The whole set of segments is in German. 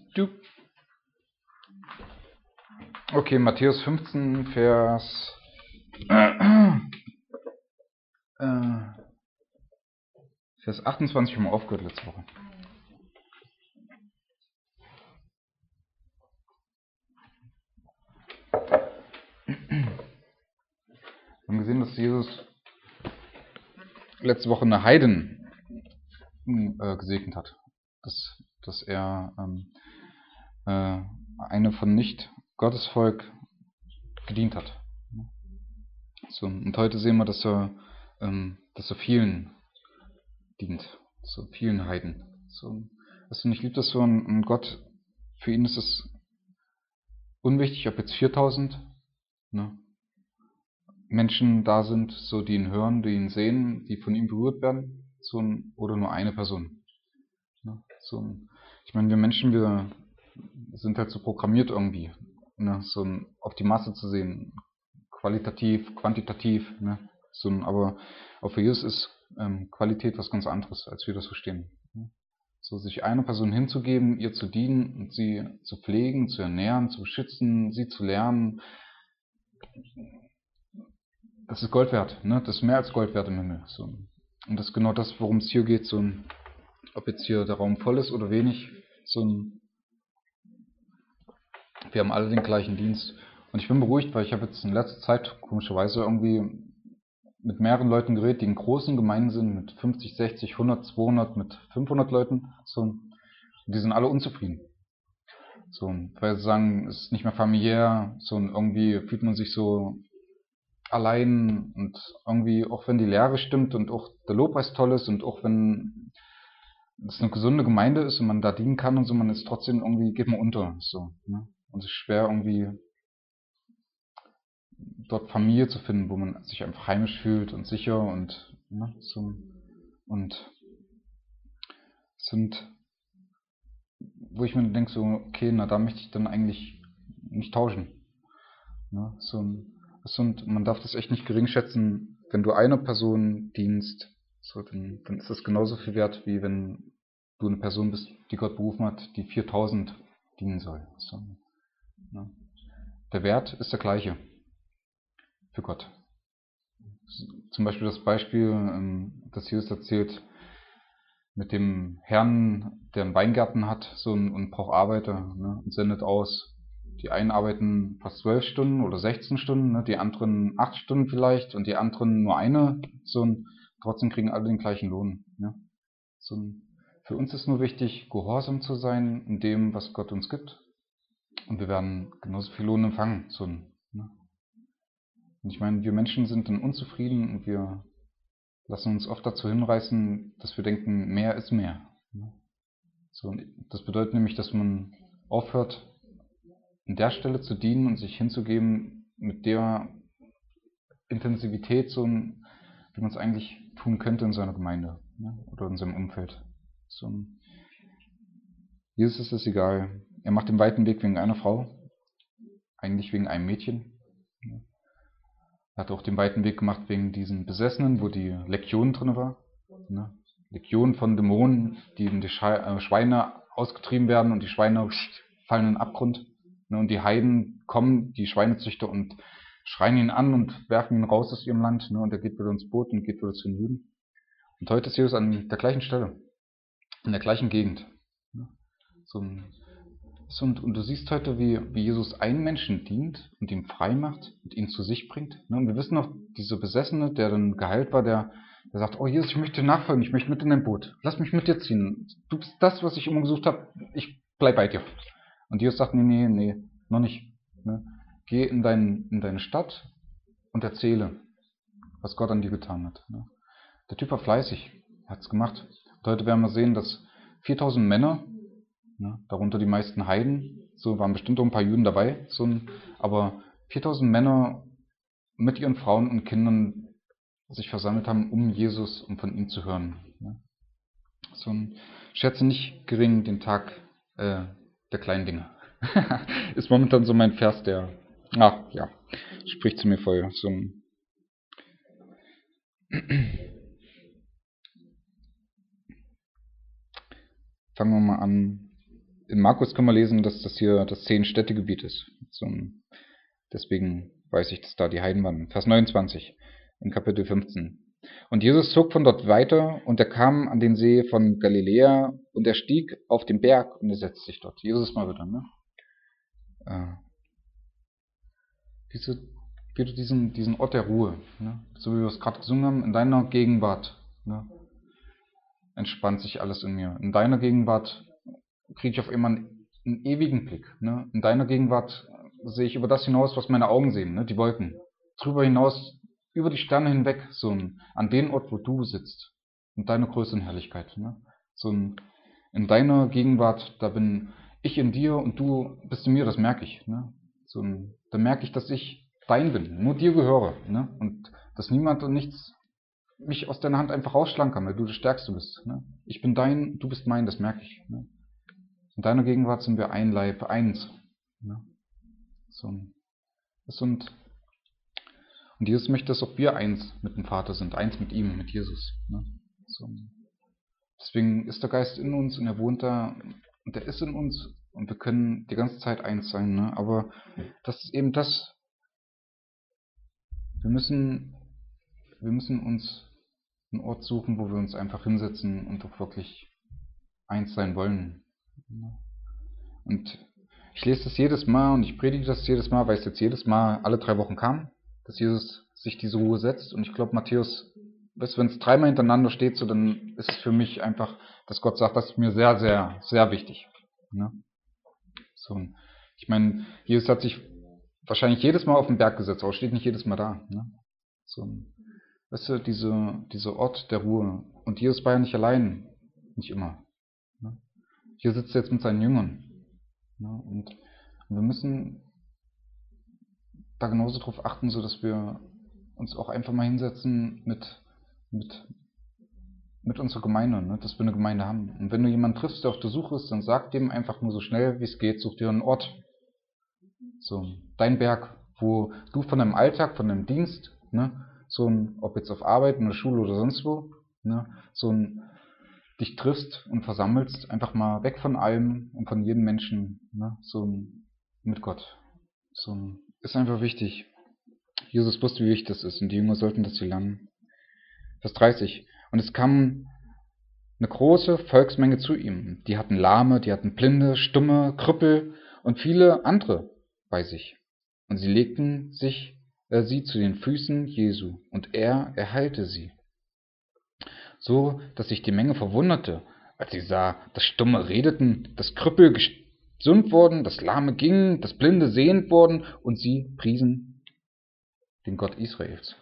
Du. Okay, Matthäus 15, Vers 28 haben wir aufgehört letzte Woche. Wir haben gesehen, dass Jesus letzte Woche eine Heiden gesegnet hat. Dass er eine von nicht Gottesvolk gedient hat. So, und heute sehen wir, dass er vielen dient. So vielen Heiden. So, und ich liebe das so ein Gott, für ihn ist es unwichtig, ob jetzt 4000 Menschen da sind, so die ihn hören, die ihn sehen, die von ihm berührt werden, oder nur eine Person. Ich meine, wir Menschen, wir sind halt so programmiert irgendwie, auf die Masse zu sehen, qualitativ, quantitativ, aber auch für Jesus ist Qualität was ganz anderes, als wir das verstehen. So sich einer Person hinzugeben, ihr zu dienen und sie zu pflegen, zu ernähren, zu beschützen, sie zu lernen, das ist Gold wert, das ist mehr als Gold wert im Himmel. So. Und das ist genau das, worum es hier geht, ob jetzt hier der Raum voll ist oder wenig, wir haben alle den gleichen Dienst. Und ich bin beruhigt, weil ich habe jetzt in letzter Zeit komischerweise irgendwie mit mehreren Leuten geredet, die in großen Gemeinden sind, mit 50, 60, 100, 200, mit 500 Leuten, und die sind alle unzufrieden. Weil sie sagen, es ist nicht mehr familiär, und irgendwie fühlt man sich so allein, und irgendwie, auch wenn die Lehre stimmt und auch der Lobpreis toll ist und auch wenn es eine gesunde Gemeinde ist und man da dienen kann und so, man ist trotzdem irgendwie, geht man unter, und es ist schwer irgendwie dort Familie zu finden, wo man sich einfach heimisch fühlt und sicher und wo ich mir denke, so, okay, da möchte ich dann eigentlich nicht tauschen. Und man darf das echt nicht gering schätzen, wenn du einer Person dienst, dann ist das genauso viel wert, wie wenn du eine Person bist, die Gott berufen hat, die 4000 dienen soll. Der Wert ist der gleiche für Gott. Zum Beispiel das Beispiel, das Jesus erzählt, mit dem Herrn, der einen Weingarten hat, und braucht Arbeiter, und sendet aus. Die einen arbeiten fast 12 Stunden oder 16 Stunden, die anderen 8 Stunden vielleicht und die anderen nur eine. Trotzdem kriegen alle den gleichen Lohn. Für uns ist nur wichtig, gehorsam zu sein in dem, was Gott uns gibt. Und wir werden genauso viel Lohn empfangen. Und ich meine, wir Menschen sind dann unzufrieden und wir lassen uns oft dazu hinreißen, dass wir denken, mehr ist mehr. Das bedeutet nämlich, dass man aufhört, an der Stelle zu dienen und sich hinzugeben mit der Intensivität, wie man es eigentlich tun könnte in seiner Gemeinde oder in seinem Umfeld. Jesus ist es egal. Er macht den weiten Weg wegen einer Frau, eigentlich wegen einem Mädchen. Er hat auch den weiten Weg gemacht wegen diesen Besessenen, wo die Legion drin war. Legionen von Dämonen, die in die Schweine ausgetrieben werden und die Schweine fallen in den Abgrund. Und die Heiden kommen, die Schweinezüchter, und schreien ihn an und werfen ihn raus aus ihrem Land. Und er geht wieder ins Boot und geht wieder zu den Juden. Und heute ist Jesus an der gleichen Stelle, in der gleichen Gegend. Und du siehst heute, wie Jesus einen Menschen dient und ihn frei macht und ihn zu sich bringt. Und wir wissen noch, dieser Besessene, der dann geheilt war, der sagt, oh Jesus, ich möchte dir nachfolgen, ich möchte mit in dein Boot. Lass mich mit dir ziehen. Du bist das, was ich immer gesucht habe. Ich bleib bei dir. Und Jesus sagt, nee, noch nicht. Geh in deine Stadt und erzähle, was Gott an dir getan hat. Der Typ war fleißig, er hat es gemacht. Und heute werden wir sehen, dass 4000 Männer, darunter die meisten Heiden, waren bestimmt auch ein paar Juden dabei, aber 4000 Männer mit ihren Frauen und Kindern sich versammelt haben, um Jesus und von ihm zu hören. Schätze nicht gering den Tag der kleinen Dinge. Ist momentan so mein Vers, der spricht zu mir voll. Fangen wir mal an in Markus kann man lesen, dass das hier das 10-Städtegebiet ist. Deswegen weiß ich, dass da die Heiden waren. Vers 29 in Kapitel 15. Und Jesus zog von dort weiter, und er kam an den See von Galiläa, und er stieg auf den Berg, und er setzte sich dort. Jesus mal wieder, ne? Wieder diesen Ort der Ruhe, ne? So wie wir es gerade gesungen haben, in deiner Gegenwart, ne? Entspannt sich alles in mir. In deiner Gegenwart kriege ich auf einmal einen ewigen Blick, ne? In deiner Gegenwart sehe ich über das hinaus, was meine Augen sehen, ne? Die Wolken. Drüber hinaus, über die Sterne hinweg, an den Ort, wo du sitzt. Und deine Größe und Herrlichkeit, ne? In deiner Gegenwart, da bin ich in dir und du bist in mir, das merke ich, ne? Da merke ich, dass ich dein bin, nur dir gehöre, ne? Und dass niemand und nichts mich aus deiner Hand einfach rausschlagen kann, weil du das Stärkste bist, ne? Ich bin dein, du bist mein, das merke ich, ne? In deiner Gegenwart sind wir ein Leib, eins, ne? Und Jesus möchte, dass auch wir eins mit dem Vater sind, eins mit ihm, mit Jesus, ne? Deswegen ist der Geist in uns und er wohnt da und er ist in uns und wir können die ganze Zeit eins sein, ne? Aber das ist eben das. Wir müssen uns einen Ort suchen, wo wir uns einfach hinsetzen und auch wirklich eins sein wollen. Und ich lese das jedes Mal und ich predige das jedes Mal, weil es jetzt jedes Mal alle 3 Wochen kam, dass Jesus sich diese Ruhe setzt. Und ich glaube, Matthäus, wenn es 3-mal hintereinander steht, so, dann ist es für mich einfach, dass Gott sagt, das ist mir sehr, sehr, sehr wichtig. Ne? Ich meine, Jesus hat sich wahrscheinlich jedes Mal auf den Berg gesetzt, aber steht nicht jedes Mal da. Ne? Weißt du, dieser Ort der Ruhe. Und Jesus war ja nicht allein, nicht immer. Ne? Hier sitzt er jetzt mit seinen Jüngern. Ne? Und wir müssen da genauso drauf achten, so dass wir uns auch einfach mal hinsetzen mit unserer Gemeinde, ne? Dass wir eine Gemeinde haben. Und wenn du jemanden triffst, der auf der Suche ist, dann sag dem einfach nur so schnell, wie es geht, such dir einen Ort. Dein Berg, wo du von deinem Alltag, von deinem Dienst, ne? Ob jetzt auf Arbeit, in der Schule oder sonst wo, ne? Dich triffst und versammelst, einfach mal weg von allem und von jedem Menschen, ne? Mit Gott. Ist einfach wichtig. Jesus wusste, wie wichtig das ist und die Jünger sollten das hier lernen. Vers 30. Und es kam eine große Volksmenge zu ihm. Die hatten Lahme, die hatten Blinde, Stumme, Krüppel und viele andere bei sich. Und sie legten sie zu den Füßen Jesu, und er heilte sie. So, dass sich die Menge verwunderte, als sie sah, dass Stumme redeten, dass Krüppel gesund wurden, dass Lahme gingen, dass Blinde sehend wurden, und sie priesen den Gott Israels.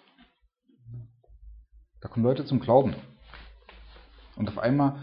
Da kommen Leute zum Glauben. Und auf einmal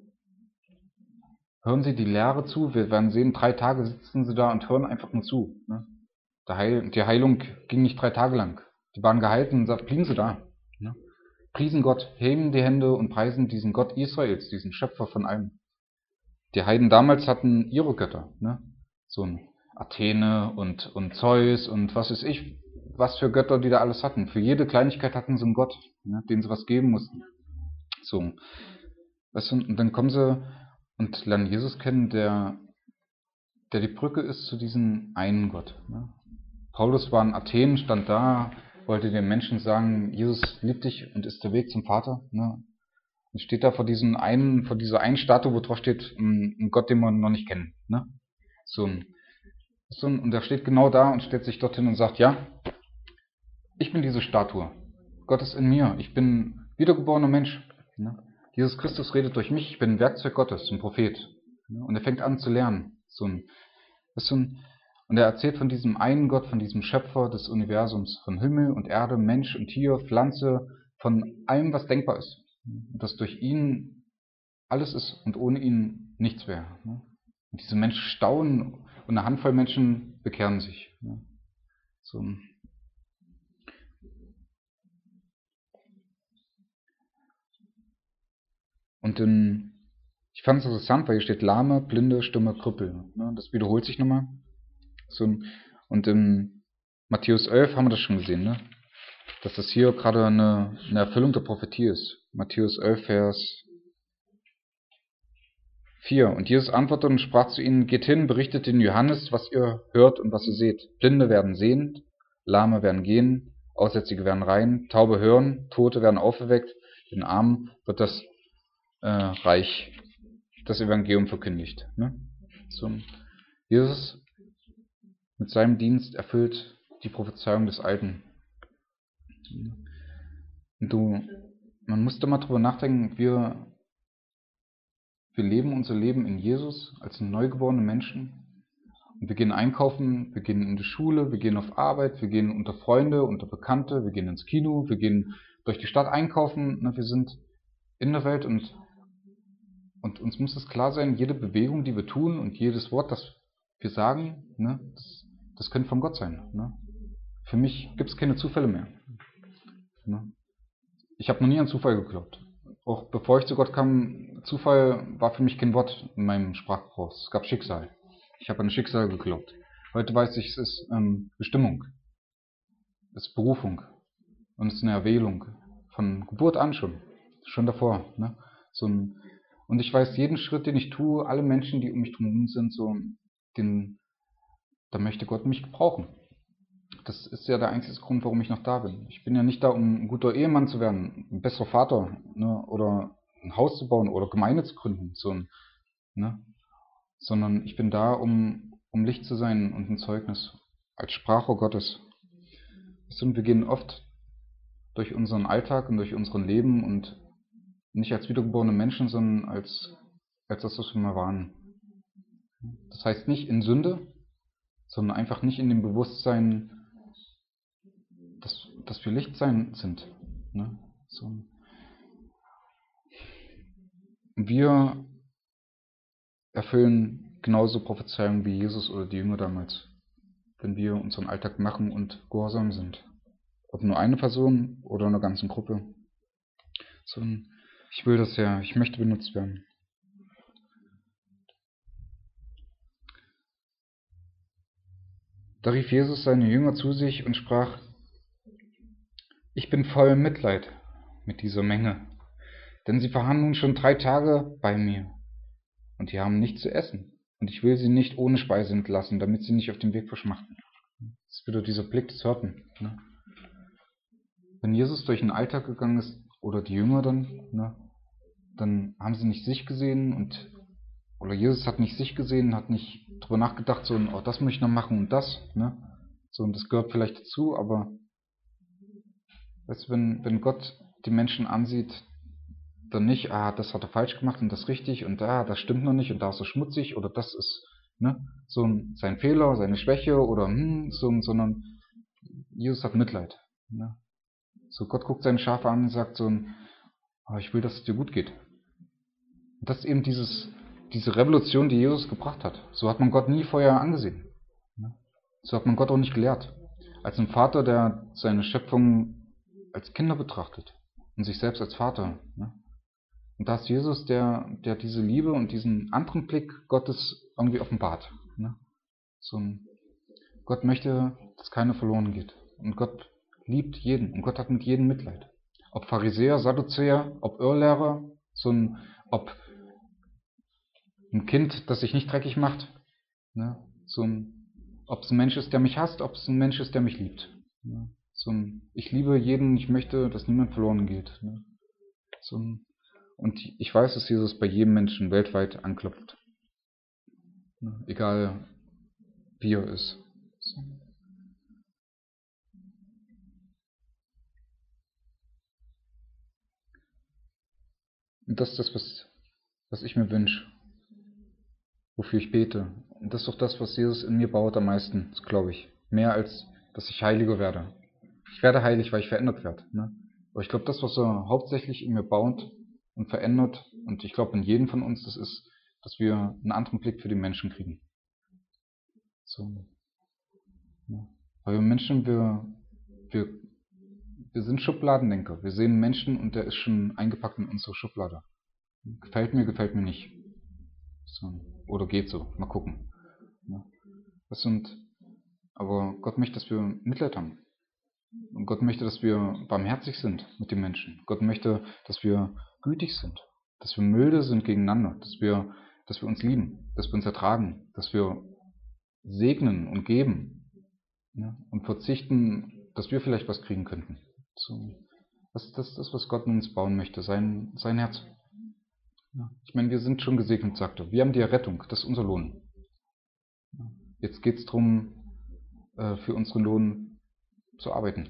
hören sie die Lehre zu. Wir werden sehen, 3 Tage sitzen sie da und hören einfach nur zu. Ne? Die Heilung ging nicht 3 Tage lang. Die waren geheilt und blieben sie da. Ne? Priesen Gott, heben die Hände und preisen diesen Gott Israels, diesen Schöpfer von allem. Die Heiden damals hatten ihre Götter. Ne? Athene und Zeus und was weiß ich, was für Götter die da alles hatten. Für jede Kleinigkeit hatten sie einen Gott, ne, den sie was geben mussten. Weißt du, und dann kommen sie und lernen Jesus kennen, der die Brücke ist zu diesem einen Gott. Ne? Paulus war in Athen, stand da, wollte den Menschen sagen, Jesus liebt dich und ist der Weg zum Vater. Ne? Und steht da vor dieser einen Statue, wo drauf steht, ein Gott, den wir noch nicht kennen. Ne? Und er steht genau da und stellt sich dorthin und sagt, ja, ich bin diese Statue. Gott ist in mir. Ich bin wiedergeborener Mensch. Ne? Jesus Christus redet durch mich. Ich bin ein Werkzeug Gottes, ein Prophet. Ne? Und er fängt an zu lernen. Und er erzählt von diesem einen Gott, von diesem Schöpfer des Universums, von Himmel und Erde, Mensch und Tier, Pflanze, von allem, was denkbar ist. Dass durch ihn alles ist und ohne ihn nichts wäre. Ne? Und diese Menschen staunen und eine Handvoll Menschen bekehren sich. Ne? Und ich fand es interessant, weil hier steht Lahme, Blinde, Stumme, Krüppel. Ne? Das wiederholt sich nochmal. Und in Matthäus 11 haben wir das schon gesehen, ne? Dass das hier gerade eine Erfüllung der Prophetie ist. Matthäus 11, Vers 4. Und Jesus antwortete und sprach zu ihnen: Geht hin, berichtet den Johannes, was ihr hört und was ihr seht. Blinde werden sehend, Lahme werden gehen, Aussätzige werden rein, Taube hören, Tote werden auferweckt, den Armen wird das Reich, das Evangelium verkündigt. Ne? So, Jesus mit seinem Dienst erfüllt die Prophezeiung des Alten. Und man muss da mal drüber nachdenken, wir leben unser Leben in Jesus als neugeborene Menschen. Und wir gehen einkaufen, wir gehen in die Schule, wir gehen auf Arbeit, wir gehen unter Freunde, unter Bekannte, wir gehen ins Kino, wir gehen durch die Stadt einkaufen. Ne? Wir sind in der Welt und uns muss es klar sein, jede Bewegung, die wir tun und jedes Wort, das wir sagen, ne, das könnte von Gott sein. Ne? Für mich gibt es keine Zufälle mehr. Ne? Ich habe noch nie an Zufall geglaubt. Auch bevor ich zu Gott kam, Zufall war für mich kein Wort in meinem Sprachgebrauch. Es gab Schicksal. Ich habe an Schicksal geglaubt. Heute weiß ich, es ist Bestimmung. Es ist Berufung. Und es ist eine Erwählung. Von Geburt an schon. Schon davor. Ne? Und ich weiß, jeden Schritt, den ich tue, alle Menschen, die um mich herum sind, da möchte Gott mich gebrauchen. Das ist ja der einzige Grund, warum ich noch da bin. Ich bin ja nicht da, um ein guter Ehemann zu werden, ein besserer Vater, ne, oder ein Haus zu bauen oder Gemeinde zu gründen, ne, sondern ich bin da, um Licht zu sein und ein Zeugnis als Sprachrohr Gottes. Und wir gehen oft durch unseren Alltag und durch unseren Leben und nicht als wiedergeborene Menschen, sondern als das, was wir mal waren. Das heißt nicht in Sünde, sondern einfach nicht in dem Bewusstsein, dass wir Licht sind. Ne? So. Wir erfüllen genauso Prophezeiungen wie Jesus oder die Jünger damals, wenn wir unseren Alltag machen und gehorsam sind. Ob nur eine Person oder eine ganze Gruppe. So, ich will das ja, ich möchte benutzt werden. Da rief Jesus seine Jünger zu sich und sprach: Ich bin voll Mitleid mit dieser Menge, denn sie verharren nun schon 3 Tage bei mir, und die haben nichts zu essen, und ich will sie nicht ohne Speise entlassen, damit sie nicht auf dem Weg verschmachten. Das ist wieder dieser Blick des Hirten. Ne? Wenn Jesus durch den Alltag gegangen ist, oder die Jünger dann haben sie nicht sich gesehen, oder Jesus hat nicht sich gesehen, hat nicht drüber nachgedacht, oh, das möchte ich noch machen und das. Ne? So, und das gehört vielleicht dazu, aber weißt du, wenn Gott die Menschen ansieht, dann nicht, das hat er falsch gemacht und das richtig und das stimmt noch nicht und da ist er schmutzig oder das ist sein Fehler, seine Schwäche oder sondern Jesus hat Mitleid. Ne? So, Gott guckt seine Schafe an und sagt ich will, dass es dir gut geht. Und das ist eben diese Revolution, die Jesus gebracht hat. So hat man Gott nie vorher angesehen. Ne? So hat man Gott auch nicht gelehrt. Als ein Vater, der seine Schöpfung als Kinder betrachtet und sich selbst als Vater. Ne? Und da ist Jesus, der diese Liebe und diesen anderen Blick Gottes irgendwie offenbart. Ne? Gott möchte, dass keiner verloren geht. Und Gott liebt jeden. Und Gott hat mit jedem Mitleid. Ob Pharisäer, Sadduzäer, ob Irrlehrer, ob ein Kind, das sich nicht dreckig macht. Ne? Ob es ein Mensch ist, der mich hasst, ob es ein Mensch ist, der mich liebt. Ne? Ich liebe jeden, ich möchte, dass niemand verloren geht. Ne? Und ich weiß, dass Jesus bei jedem Menschen weltweit anklopft. Egal wie er ist. Und das ist das, was ich mir wünsche. Wofür ich bete. Und das ist doch das, was Jesus in mir baut am meisten, glaube ich. Mehr als, dass ich heiliger werde. Ich werde heilig, weil ich verändert werde. Ne? Aber ich glaube, das, was er hauptsächlich in mir baut und verändert, und ich glaube in jedem von uns, das ist, dass wir einen anderen Blick für die Menschen kriegen. Ja. Weil wir Menschen, wir sind Schubladendenker. Wir sehen einen Menschen und der ist schon eingepackt in unsere Schublade. Gefällt mir nicht. Oder geht so. Mal gucken. Ja. Aber Gott möchte, dass wir Mitleid haben. Und Gott möchte, dass wir barmherzig sind mit den Menschen. Gott möchte, dass wir gütig sind. Dass wir milde sind gegeneinander. Dass wir dass wir uns lieben, dass wir uns ertragen, dass wir segnen und geben, ja, und verzichten, dass wir vielleicht was kriegen könnten. So, das ist das, was Gott in uns bauen möchte, sein Herz. Ja. Ich meine, wir sind schon gesegnet, sagt er. Wir haben die Errettung, das ist unser Lohn. Ja. Jetzt geht es darum, für unseren Lohn zu arbeiten.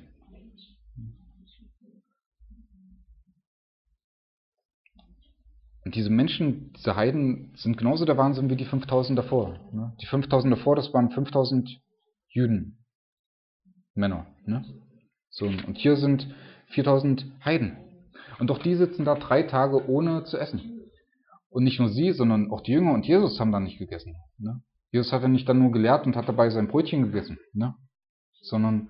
Und diese Menschen, diese Heiden, sind genauso der Wahnsinn wie die 5000 davor. Ne? Die 5000 davor, das waren 5000 Juden, Männer. Ne? So, und hier sind 4000 Heiden. Und auch die sitzen da 3 Tage ohne zu essen. Und nicht nur sie, sondern auch die Jünger und Jesus haben da nicht gegessen. Ne? Jesus hat ja nicht dann nur gelehrt und hat dabei sein Brötchen gegessen, ne? Sondern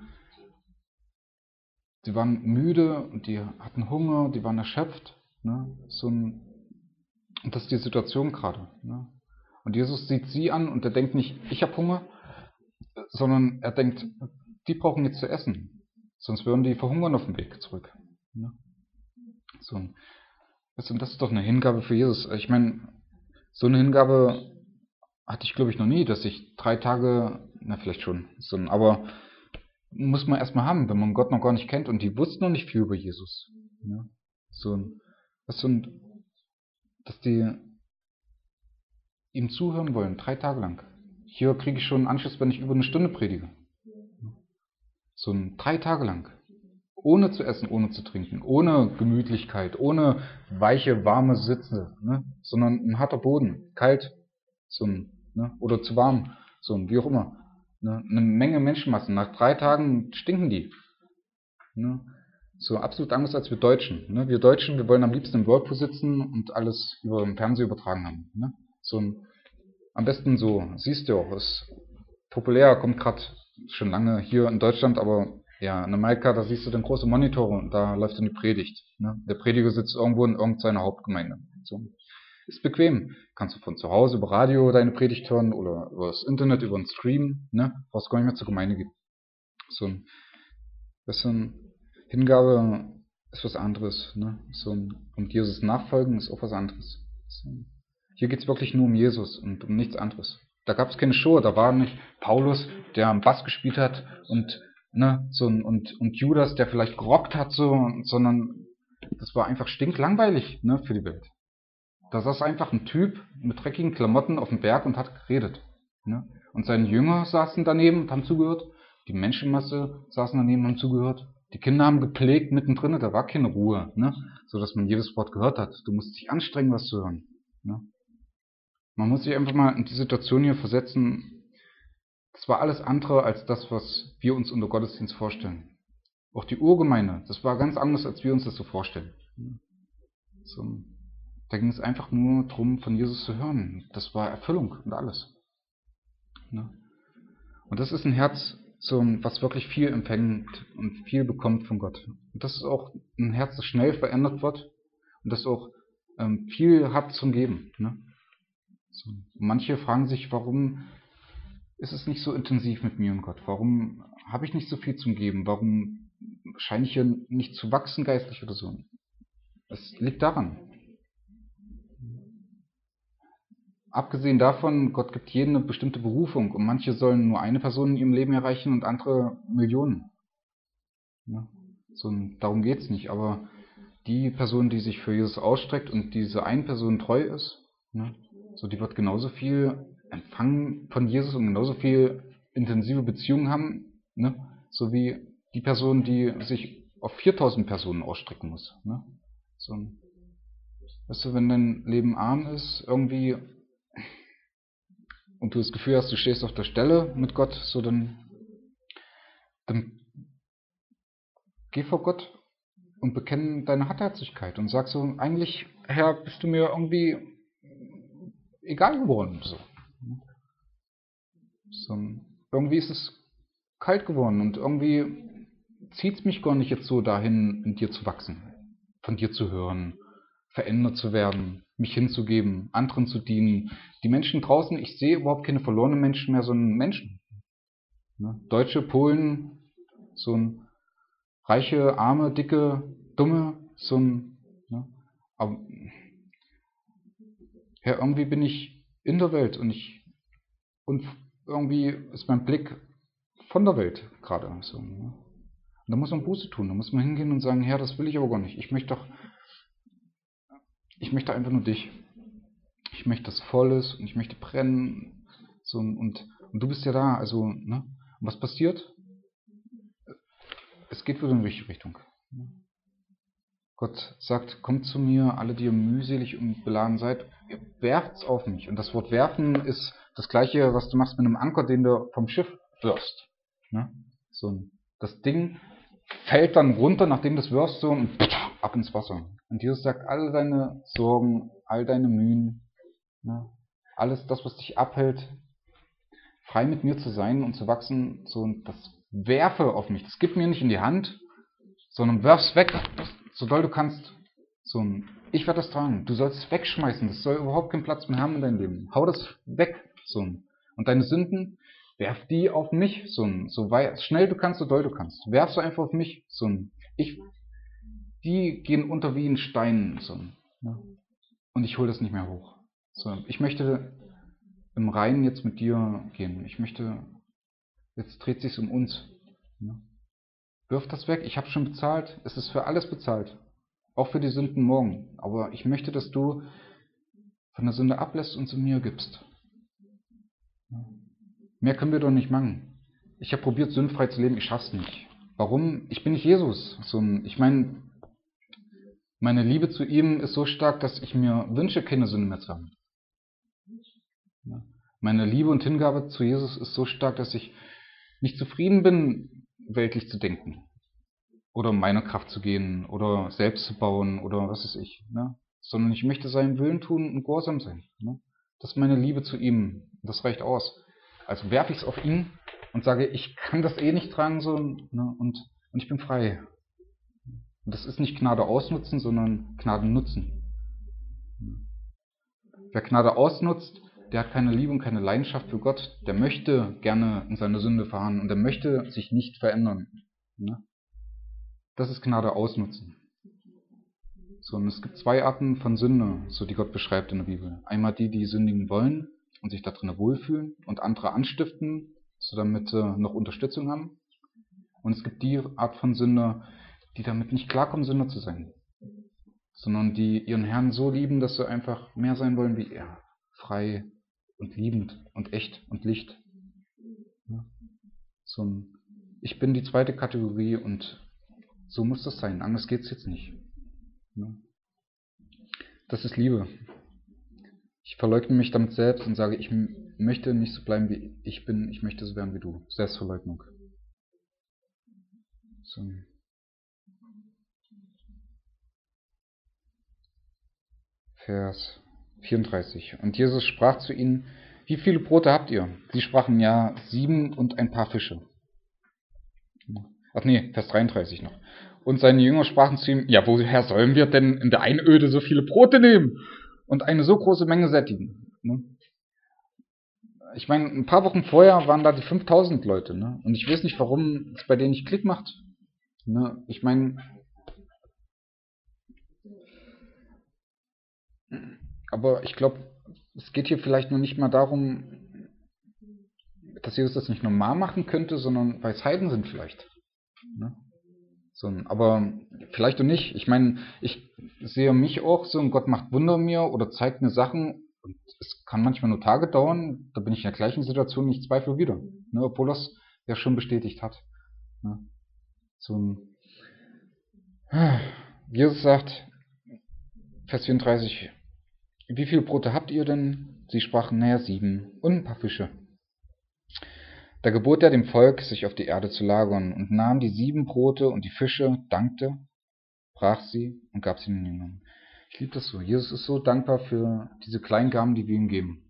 sie waren müde und die hatten Hunger, die waren erschöpft. Ne? Und das ist die Situation gerade. Ne? Und Jesus sieht sie an und er denkt nicht, ich habe Hunger, sondern er denkt, die brauchen jetzt zu essen. Sonst würden die verhungern auf dem Weg zurück. Ne? So. Und das ist doch eine Hingabe für Jesus. Ich meine, so eine Hingabe hatte ich, glaube ich, noch nie, dass ich 3 Tage, na vielleicht schon, aber muss man erstmal haben, wenn man Gott noch gar nicht kennt. Und die wussten noch nicht viel über Jesus. Ja? Dass die ihm zuhören wollen, 3 Tage lang. Hier kriege ich schon einen Anschluss, wenn ich über eine Stunde predige. 3 Tage lang. Ohne zu essen, ohne zu trinken, ohne Gemütlichkeit, ohne weiche, warme Sitze, ne? Sondern ein harter Boden, kalt, ne? Oder zu warm, wie auch immer. Ne? Eine Menge Menschenmassen. Nach 3 Tagen stinken die. Ne? So absolut anders als wir Deutschen. Ne? Wir Deutschen, wir wollen am liebsten im Whirlpool sitzen und alles über den Fernseher übertragen haben. Ne? Am besten so, siehst du auch, ist populär, kommt gerade schon lange hier in Deutschland, aber ja, in Amerika, da siehst du dann große Monitore und da läuft dann die Predigt. Ne? Der Prediger sitzt irgendwo in irgendeiner Hauptgemeinde. So. Ist bequem. Kannst du von zu Hause über Radio deine Predigt hören oder über das Internet, über einen Stream. Ne? Brauchst gar nicht mehr zur Gemeinde gehen. Hingabe ist was anderes. Ne? Und Jesus nachfolgen ist auch was anderes. Hier geht es wirklich nur um Jesus und um nichts anderes. Da gab es keine Show, da war nicht Paulus, der am Bass gespielt hat und Judas, der vielleicht gerockt hat, sondern das war einfach stinklangweilig, ne, für die Welt. Da saß einfach ein Typ mit dreckigen Klamotten auf dem Berg und hat geredet. Ne? Und seine Jünger saßen daneben und haben zugehört. Die Menschenmasse saßen daneben und haben zugehört. Die Kinder haben gepflegt mittendrin, da war keine Ruhe, ne? So dass man jedes Wort gehört hat. Du musst dich anstrengen, was zu hören. Ne? Man muss sich einfach mal in die Situation hier versetzen. Das war alles andere als das, was wir uns unter Gottesdienst vorstellen. Auch die Urgemeinde, das war ganz anders, als wir uns das so vorstellen. Da ging es einfach nur darum, von Jesus zu hören. Das war Erfüllung und alles. Und das ist ein Herz, was wirklich viel empfängt und viel bekommt von Gott. Und das ist auch ein Herz, das schnell verändert wird und das auch viel hat zum Geben. Ne? Manche fragen sich, warum ist es nicht so intensiv mit mir und Gott? Warum habe ich nicht so viel zum Geben? Warum scheine ich hier nicht zu wachsen geistlich oder so? Es liegt daran. Abgesehen davon, Gott gibt jedem eine bestimmte Berufung und manche sollen nur eine Person in ihrem Leben erreichen und andere Millionen. Ja, darum geht es nicht, aber die Person, die sich für Jesus ausstreckt und diese eine Person treu ist, ne, die wird genauso viel empfangen von Jesus und genauso viel intensive Beziehungen haben, ne, so wie die Person, die sich auf 4000 Personen ausstrecken muss. Ne. Weißt du, wenn dein Leben arm ist, irgendwie, und du das Gefühl hast, du stehst auf der Stelle mit Gott, dann geh vor Gott und bekenn deine Hartherzigkeit und sag so, eigentlich, Herr, bist du mir irgendwie egal geworden. Irgendwie ist es kalt geworden und irgendwie zieht es mich gar nicht jetzt so dahin, in dir zu wachsen, von dir zu hören, verändert zu werden, mich hinzugeben, anderen zu dienen. Die Menschen draußen, ich sehe überhaupt keine verlorenen Menschen mehr, sondern Menschen. Ne? Deutsche, Polen, reiche, arme, dicke, dumme, ne? Aber ja, irgendwie bin ich in der Welt und irgendwie ist mein Blick von der Welt gerade so. Ne? Und da muss man Buße tun, da muss man hingehen und sagen, Herr, das will ich aber gar nicht. Ich möchte einfach nur dich. Ich möchte das Volles und ich möchte brennen. So, und du bist ja da, also, ne? Und was passiert? Es geht wieder in die richtige Richtung. Gott sagt, kommt zu mir, alle, die ihr mühselig und beladen seid, werft's auf mich. Und das Wort werfen ist das gleiche, was du machst mit einem Anker, den du vom Schiff wirfst. Ne? So, das Ding fällt dann runter, nachdem du es wirfst, so und ab ins Wasser. Und Jesus sagt, all deine Sorgen, all deine Mühen, ne? Alles das, was dich abhält, frei mit mir zu sein und zu wachsen, so, und das werfe auf mich. Das gib mir nicht in die Hand, sondern wirf's weg, so doll du kannst. So, ich werde das tragen. Du sollst es wegschmeißen. Das soll überhaupt keinen Platz mehr haben in deinem Leben. Hau das weg. So, und deine Sünden, werf die auf mich. So weit, schnell du kannst, so doll du kannst. Werf sie einfach auf mich. Die gehen unter wie ein Stein. So, ne? Und ich hole das nicht mehr hoch. So, ich möchte im Reinen jetzt mit dir gehen. Jetzt dreht sich's um uns. Ne? Wirf das weg, ich habe schon bezahlt, es ist für alles bezahlt. Auch für die Sünden morgen. Aber ich möchte, dass du von der Sünde ablässt und zu mir gibst. Mehr können wir doch nicht machen. Ich habe probiert, sündfrei zu leben, ich schaff's nicht. Warum? Ich bin nicht Jesus. Ich meine, meine Liebe zu ihm ist so stark, dass ich mir wünsche, keine Sünde mehr zu haben. Meine Liebe und Hingabe zu Jesus ist so stark, dass ich nicht zufrieden bin, weltlich zu denken. Oder um meine Kraft zu gehen oder selbst zu bauen oder was weiß ich. Ne? Sondern ich möchte seinen Willen tun und gehorsam sein. Ne? Das ist meine Liebe zu ihm. Das reicht aus. Also werfe ich es auf ihn und sage, ich kann das eh nicht tragen, so, ne? Und ich bin frei. Und das ist nicht Gnade ausnutzen, sondern Gnaden nutzen. Wer Gnade ausnutzt, der hat keine Liebe und keine Leidenschaft für Gott. Der möchte gerne in seine Sünde fahren und der möchte sich nicht verändern. Ne? Das ist Gnade ausnutzen. So, und es gibt zwei Arten von Sünde, so die Gott beschreibt in der Bibel. Einmal die, die sündigen wollen und sich da drin wohlfühlen und andere anstiften, so damit sie noch Unterstützung haben. Und es gibt die Art von Sünder, die damit nicht klarkommen, Sünder zu sein, sondern die ihren Herrn so lieben, dass sie einfach mehr sein wollen wie er. Frei und liebend und echt und Licht. So, ich bin die zweite Kategorie und so muss das sein, anders geht's jetzt nicht. Das ist Liebe. Ich verleugne mich damit selbst und sage, ich möchte nicht so bleiben, wie ich bin, ich möchte so werden wie du. Selbstverleugnung. So. Vers 34. Und Jesus sprach zu ihnen, wie viele Brote habt ihr? Sie sprachen, ja, 7 und ein paar Fische. Ach nee, Vers 33 noch. Und seine Jünger sprachen zu ihm, ja, woher sollen wir denn in der Einöde so viele Brote nehmen und eine so große Menge sättigen? Ne? Ich meine, ein paar Wochen vorher waren da die 5000 Leute, ne? Und ich weiß nicht, warum es bei denen nicht Klick macht. Ne? Ich meine, aber ich glaube, es geht hier vielleicht noch nicht mal darum, dass Jesus das nicht normal machen könnte, sondern weil es Heiden sind vielleicht. Ne? So, aber vielleicht auch nicht. Ich meine, ich sehe mich auch so und Gott macht Wunder mir oder zeigt mir Sachen und es kann manchmal nur Tage dauern, da bin ich in der gleichen Situation, ich zweifle wieder, ne, obwohl das ja schon bestätigt hat. Ne? So, Jesus sagt, Vers 34, wie viele Brote habt ihr denn? Sie sprachen, naja, 7 und ein paar Fische. Da gebot er dem Volk, sich auf die Erde zu lagern, und nahm die 7 Brote und die Fische, dankte, brach sie und gab sie den Jüngern. Ich liebe das so. Jesus ist so dankbar für diese kleinen Gaben, die wir ihm geben.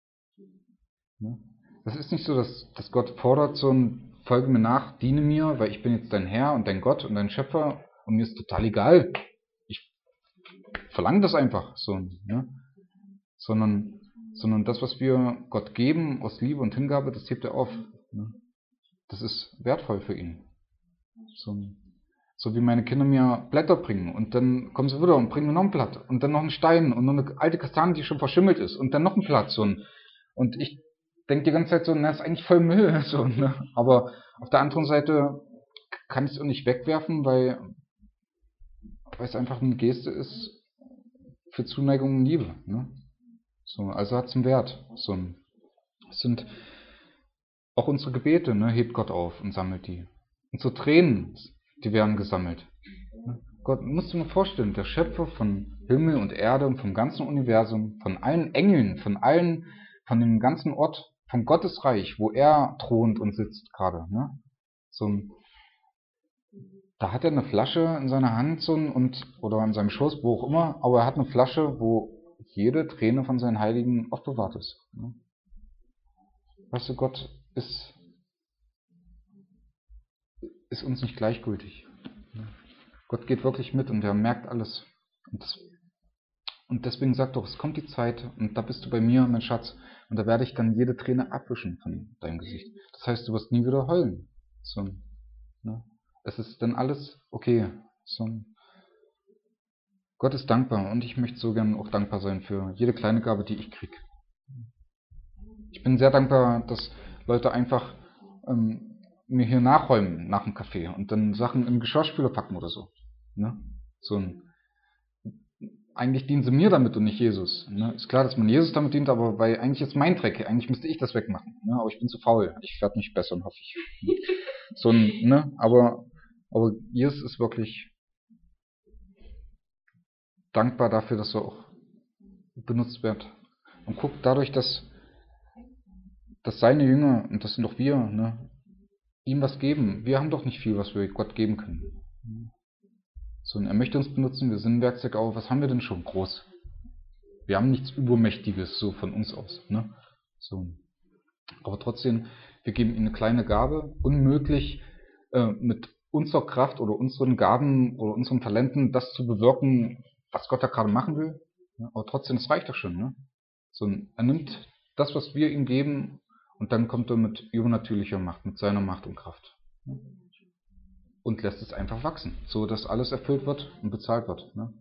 Das ist nicht so, dass Gott fordert so ein, folge mir nach, diene mir, weil ich bin jetzt dein Herr und dein Gott und dein Schöpfer und mir ist total egal. Ich verlange das einfach so, ne? Sondern das, was wir Gott geben aus Liebe und Hingabe, das hebt er auf. Ne? Das ist wertvoll für ihn. So. So wie meine Kinder mir Blätter bringen und dann kommen sie wieder und bringen mir noch ein Blatt und dann noch einen Stein und noch eine alte Kastanie, die schon verschimmelt ist und dann noch ein Blatt. Und ich denke die ganze Zeit so, na, ist eigentlich voll Müll. So, ne? Aber auf der anderen Seite kann ich es auch nicht wegwerfen, weil es einfach eine Geste ist für Zuneigung und Liebe. Ne? So, also hat es einen Wert. Es sind auch unsere Gebete, ne, hebt Gott auf und sammelt die. Unsere Tränen, die werden gesammelt. Gott, musst du mir vorstellen, der Schöpfer von Himmel und Erde und vom ganzen Universum, von allen Engeln, von dem ganzen Ort, vom Gottesreich, wo er thront und sitzt gerade, ne? So ein, Da hat er eine Flasche in seiner Hand oder in seinem Schoß, wo auch immer, aber er hat eine Flasche, wo jede Träne von seinen Heiligen aufbewahrt ist. Ne? Weißt du, Gott ist uns nicht gleichgültig. Gott geht wirklich mit und er merkt alles. Und deswegen sagt doch, es kommt die Zeit und da bist du bei mir, mein Schatz, und da werde ich dann jede Träne abwischen von deinem Gesicht. Das heißt, du wirst nie wieder heulen. So, ne? Es ist dann alles okay. Gott ist dankbar und ich möchte so gern auch dankbar sein für jede kleine Gabe, die ich kriege. Ich bin sehr dankbar, dass Leute einfach mir hier nachräumen nach dem Kaffee und dann Sachen im Geschirrspüler packen oder so. Ne? Eigentlich dienen sie mir damit und nicht Jesus. Ne? Ist klar, dass man Jesus damit dient, aber weil eigentlich ist mein Dreck. Eigentlich müsste ich das wegmachen. Ne? Aber ich bin zu faul. Ich werde mich bessern, hoffe ich. Ne? Aber Jesus ist wirklich dankbar dafür, dass er auch benutzt wird. Und guckt dadurch, dass seine Jünger, und das sind doch wir, ne, ihm was geben. Wir haben doch nicht viel, was wir Gott geben können. Und er möchte uns benutzen, wir sind ein Werkzeug, aber was haben wir denn schon groß? Wir haben nichts Übermächtiges so von uns aus. Ne? Aber trotzdem, wir geben ihm eine kleine Gabe, unmöglich mit unserer Kraft oder unseren Gaben oder unseren Talenten das zu bewirken, was Gott da gerade machen will. Ja? Aber trotzdem, es reicht doch schon. Ne? Er nimmt das, was wir ihm geben, und dann kommt er mit übernatürlicher Macht, mit seiner Macht und Kraft. Ne? Und lässt es einfach wachsen, so dass alles erfüllt wird und bezahlt wird. Ne?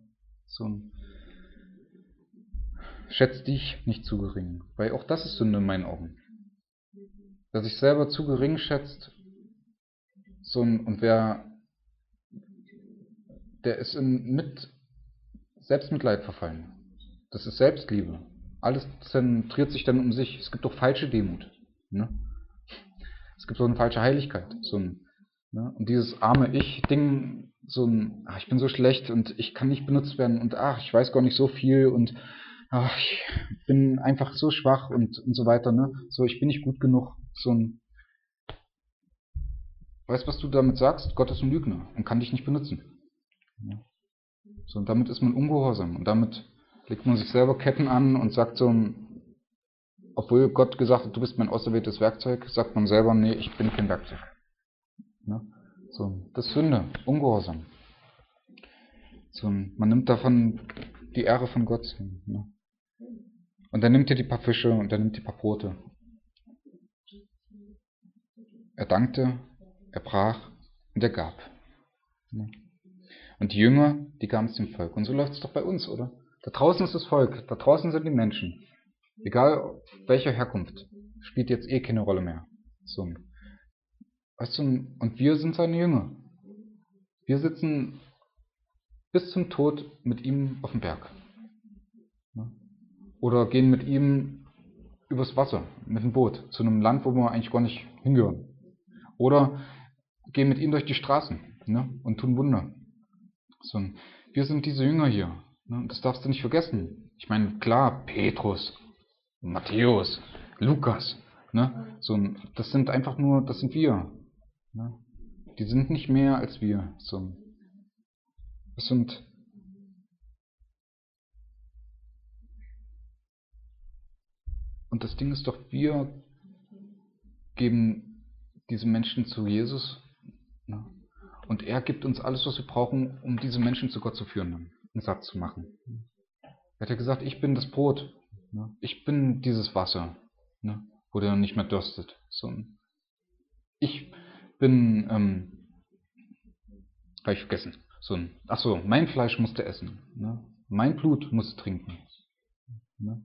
Schätz dich nicht zu gering, weil auch das ist Sünde in meinen Augen. Wer sich selber zu gering schätzt, und der ist mit Selbstmitleid verfallen. Das ist Selbstliebe. Alles zentriert sich dann um sich. Es gibt doch falsche Demut. Ne? Es gibt so eine falsche Heiligkeit. Ne? Und dieses arme Ich-Ding, ich bin so schlecht und ich kann nicht benutzt werden und ich weiß gar nicht so viel und ich bin einfach so schwach und so weiter. Ne? Ich bin nicht gut genug. Weißt du, was du damit sagst? Gott ist ein Lügner und kann dich nicht benutzen. Ja. Und damit ist man ungehorsam und damit legt man sich selber Ketten an und sagt obwohl Gott gesagt hat, du bist mein auserwähltes Werkzeug, sagt man selber, nee, ich bin kein Werkzeug. Ja. Das ist Sünde, Ungehorsam. Man nimmt davon die Ehre von Gott. Ja. Und er nimmt dir die paar Fische und er nimmt die paar Brote. Er dankte, er brach und er gab. Ja. Und die Jünger, die gaben es dem Volk. Und so läuft es doch bei uns, oder? Da draußen ist das Volk, da draußen sind die Menschen. Egal welcher Herkunft, spielt jetzt keine Rolle mehr. Weißt du, und wir sind seine Jünger. Wir sitzen bis zum Tod mit ihm auf dem Berg. Oder gehen mit ihm übers Wasser, mit dem Boot, zu einem Land, wo wir eigentlich gar nicht hingehören. Oder gehen mit ihm durch die Straßen, ne, und tun Wunder. Wir sind diese Jünger hier. Ne, und das darfst du nicht vergessen. Ich meine, klar, Petrus, Matthäus, Lukas, ne, das sind wir. Ne? Die sind nicht mehr als wir. Und das Ding ist doch, wir geben diese Menschen zu Jesus, ne? Und er gibt uns alles, was wir brauchen, um diese Menschen zu Gott zu führen und satt zu machen. Er hat ja gesagt, ich bin das Brot, ne? Ich bin dieses Wasser, ne? Wo der nicht mehr dürstet. Ich bin Habe ich vergessen. Mein Fleisch musst du essen. Ne? Mein Blut musst du trinken. Ne?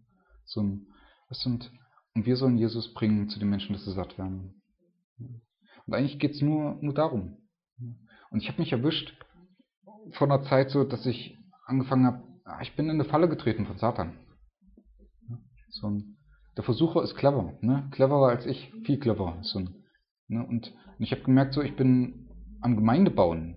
Und wir sollen Jesus bringen zu den Menschen, dass sie satt werden. Und eigentlich geht es nur darum. Und ich habe mich erwischt vor einer Zeit so, dass ich angefangen habe, ich bin in eine Falle getreten von Satan. Der Versucher ist clever, ne? Cleverer als ich, viel cleverer. Ne? Und ich habe gemerkt, ich bin am Gemeinde bauen.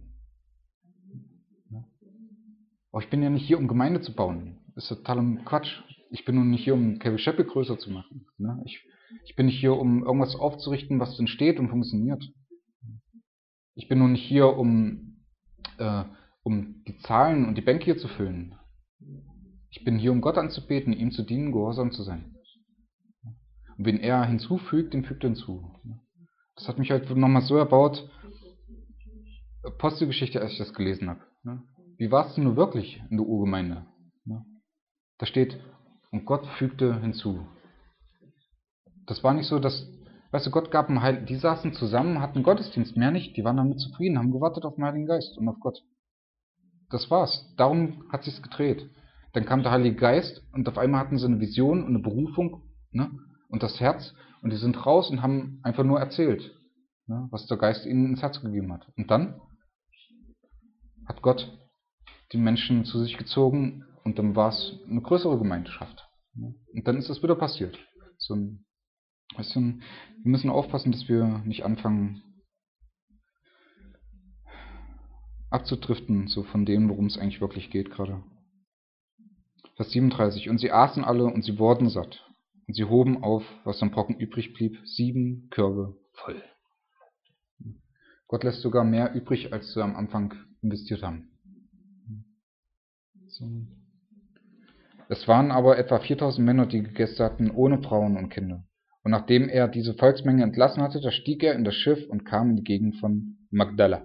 Aber ich bin ja nicht hier, um Gemeinde zu bauen. Das ist totaler Quatsch. Ich bin nun nicht hier, um Calvary Chapel größer zu machen. Ne? Ich bin nicht hier, um irgendwas aufzurichten, was entsteht und funktioniert. Ich bin nun nicht hier, um die Zahlen und die Bänke hier zu füllen. Ich bin hier, um Gott anzubeten, ihm zu dienen, gehorsam zu sein. Und wen er hinzufügt, den fügt er hinzu. Das hat mich halt nochmal so erbaut, Apostelgeschichte, als ich das gelesen habe. Wie war es denn nur wirklich in der Urgemeinde? Da steht, und Gott fügte hinzu. Das war nicht so, dass, weißt du, Gott gab einen Heiligen, die saßen zusammen, hatten Gottesdienst, mehr nicht, die waren damit zufrieden, haben gewartet auf den Heiligen Geist und auf Gott. Das war's. Darum hat sich's gedreht. Dann kam der Heilige Geist und auf einmal hatten sie eine Vision und eine Berufung, ne? Und das Herz, und die sind raus und haben einfach nur erzählt, ne? Was der Geist ihnen ins Herz gegeben hat. Und dann hat Gott die Menschen zu sich gezogen und dann war es eine größere Gemeinschaft. Ne? Und dann ist das wieder passiert. Wir müssen aufpassen, dass wir nicht anfangen abzudriften, so von dem, worum es eigentlich wirklich geht gerade. Vers 37. Und sie aßen alle und sie wurden satt. Und sie hoben auf, was am Brocken übrig blieb, 7 Körbe voll. Gott lässt sogar mehr übrig, als sie am Anfang investiert haben. Es waren aber etwa 4000 Männer, die gegessen hatten, ohne Frauen und Kinder. Und nachdem er diese Volksmenge entlassen hatte, da stieg er in das Schiff und kam in die Gegend von Magdala.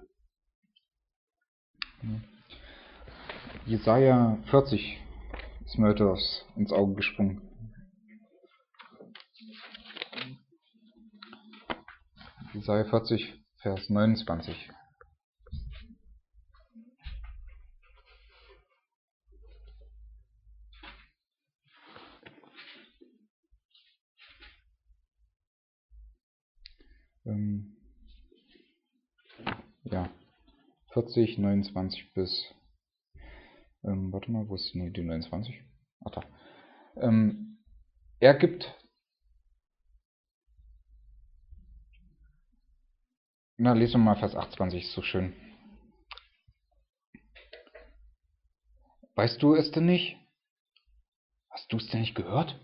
Jesaja 40 ist mir heute ins Auge gesprungen. Jesaja 40, Vers 29. Ja, 40, 29 bis, warte mal, wo ist die 29? Ach da. Er gibt, lesen wir mal Vers 28, ist so schön. Weißt du es denn nicht? Hast du es denn nicht gehört?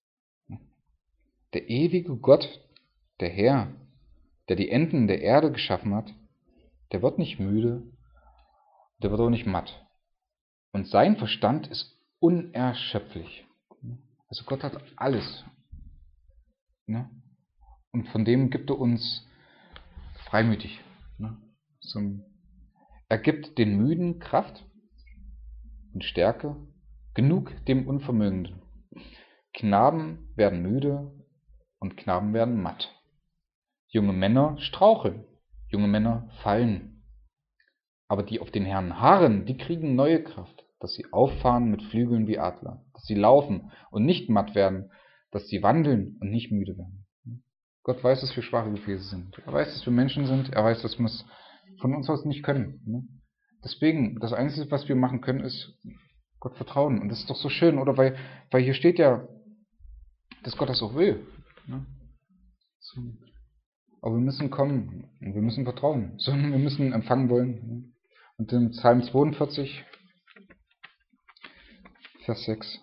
Der ewige Gott, der Herr, der die Enden der Erde geschaffen hat, der wird nicht müde, der wird auch nicht matt. Und sein Verstand ist unerschöpflich. Also Gott hat alles. Ne? Und von dem gibt er uns freimütig. Ne? Er gibt den Müden Kraft und Stärke, genug dem Unvermögenden. Knaben werden müde und Knaben werden matt. Junge Männer straucheln, junge Männer fallen. Aber die auf den Herrn harren, die kriegen neue Kraft, dass sie auffahren mit Flügeln wie Adler, dass sie laufen und nicht matt werden, dass sie wandeln und nicht müde werden. Gott weiß, dass wir schwache Gefäße sind. Er weiß, dass wir Menschen sind. Er weiß, dass wir es von uns aus nicht können. Deswegen, das Einzige, was wir machen können, ist Gott vertrauen. Und das ist doch so schön, oder? Weil hier steht ja, dass Gott das auch will. Aber wir müssen kommen und wir müssen vertrauen, sondern wir müssen empfangen wollen. Und im Psalm 42, Vers 6.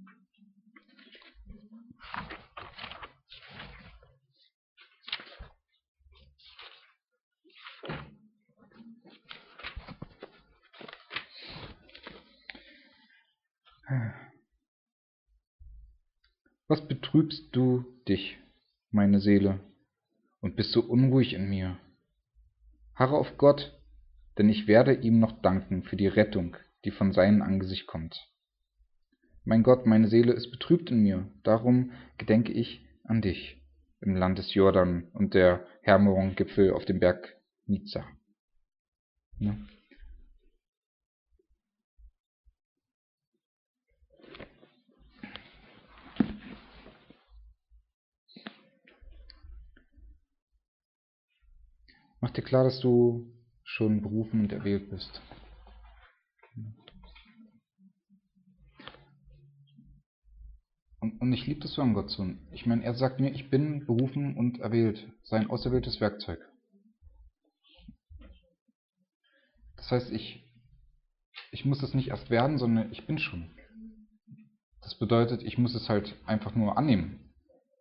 Was betrübst du dich, meine Seele, und bist so unruhig in mir? Harre auf Gott, denn ich werde ihm noch danken für die Rettung, die von seinem Angesicht kommt. Mein Gott, meine Seele ist betrübt in mir, darum gedenke ich an dich im Land des Jordan und der Hermon-Gipfel auf dem Berg Mizar. Ja. Mach dir klar, dass du schon berufen und erwählt bist. Und ich liebe das so an Gott so. Ich meine, er sagt mir, ich bin berufen und erwählt, sein auserwähltes Werkzeug. Das heißt, ich muss es nicht erst werden, sondern ich bin schon. Das bedeutet, ich muss es halt einfach nur annehmen.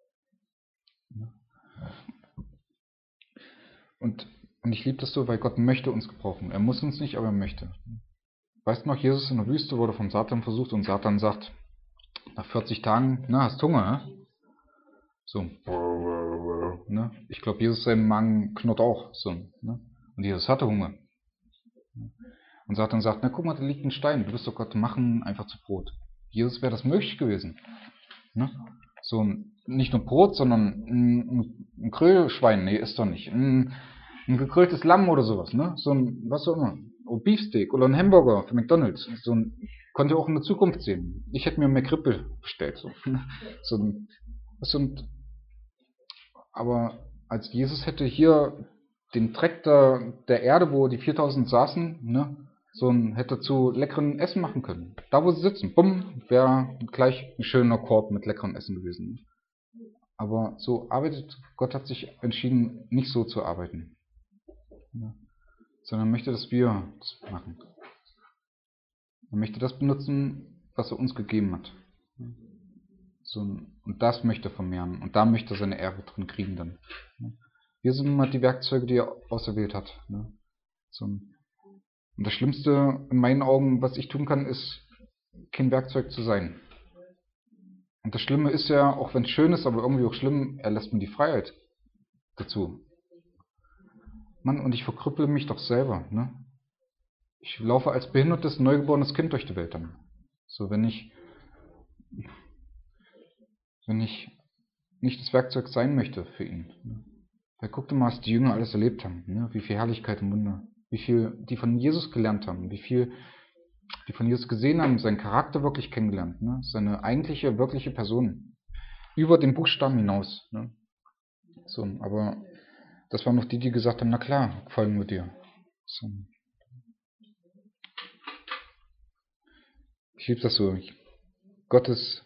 Und ich liebe das so, weil Gott möchte uns gebrauchen. Er muss uns nicht, aber er möchte. Weißt du noch, Jesus in der Wüste wurde vom Satan versucht und Satan sagt, nach 40 Tagen, na, hast Hunger, ne? So. Ne? Ich glaube, Jesus sein Magen knurrt auch. So, ne? Und Jesus hatte Hunger. Und Satan sagt, na guck mal, da liegt ein Stein, du bist doch Gott, machen einfach zu Brot. Jesus wäre das möglich gewesen. Ne? So, nicht nur Brot, sondern ein Grillschwein, nee, ist doch nicht. Ein gegrilltes Lamm oder sowas, ne? So ein, was auch immer. Oder Beefsteak oder ein Hamburger für McDonalds. So ein, konnte auch in der Zukunft sehen. Ich hätte mir McRibble bestellt. So, so ein, aber als Jesus hätte hier den Dreck der Erde, wo die 4000 saßen, ne, hätte zu leckeren Essen machen können. Da, wo sie sitzen, bumm, wäre gleich ein schöner Korb mit leckerem Essen gewesen. Aber so arbeitet, Gott hat sich entschieden, nicht so zu arbeiten. Ja. Sondern möchte, dass wir das machen. Er möchte das benutzen, was er uns gegeben hat. So, und das möchte er vermehren. Und da möchte er seine Ehre drin kriegen dann. Wir sind immer die Werkzeuge, die er auserwählt hat. So, und das Schlimmste in meinen Augen, was ich tun kann, ist, kein Werkzeug zu sein. Und das Schlimme ist ja, auch wenn es schön ist, aber irgendwie auch schlimm, er lässt mir die Freiheit dazu. Mann, und ich verkrüppel mich doch selber. Ne? Ich laufe als behindertes, neugeborenes Kind durch die Welt dann. So, wenn ich nicht das Werkzeug sein möchte für ihn. Weil guck dir mal, was die Jünger alles erlebt haben. Ne? Wie viel Herrlichkeit und Wunder. Wie viel die von Jesus gelernt haben. Wie viel die von Jesus gesehen haben, seinen Charakter wirklich kennengelernt. Ne? Seine eigentliche, wirkliche Person. Über den Buchstaben hinaus. Ne? So, aber das waren noch die gesagt haben, na klar, folgen wir dir. So. Ich liebe das so. Gott ist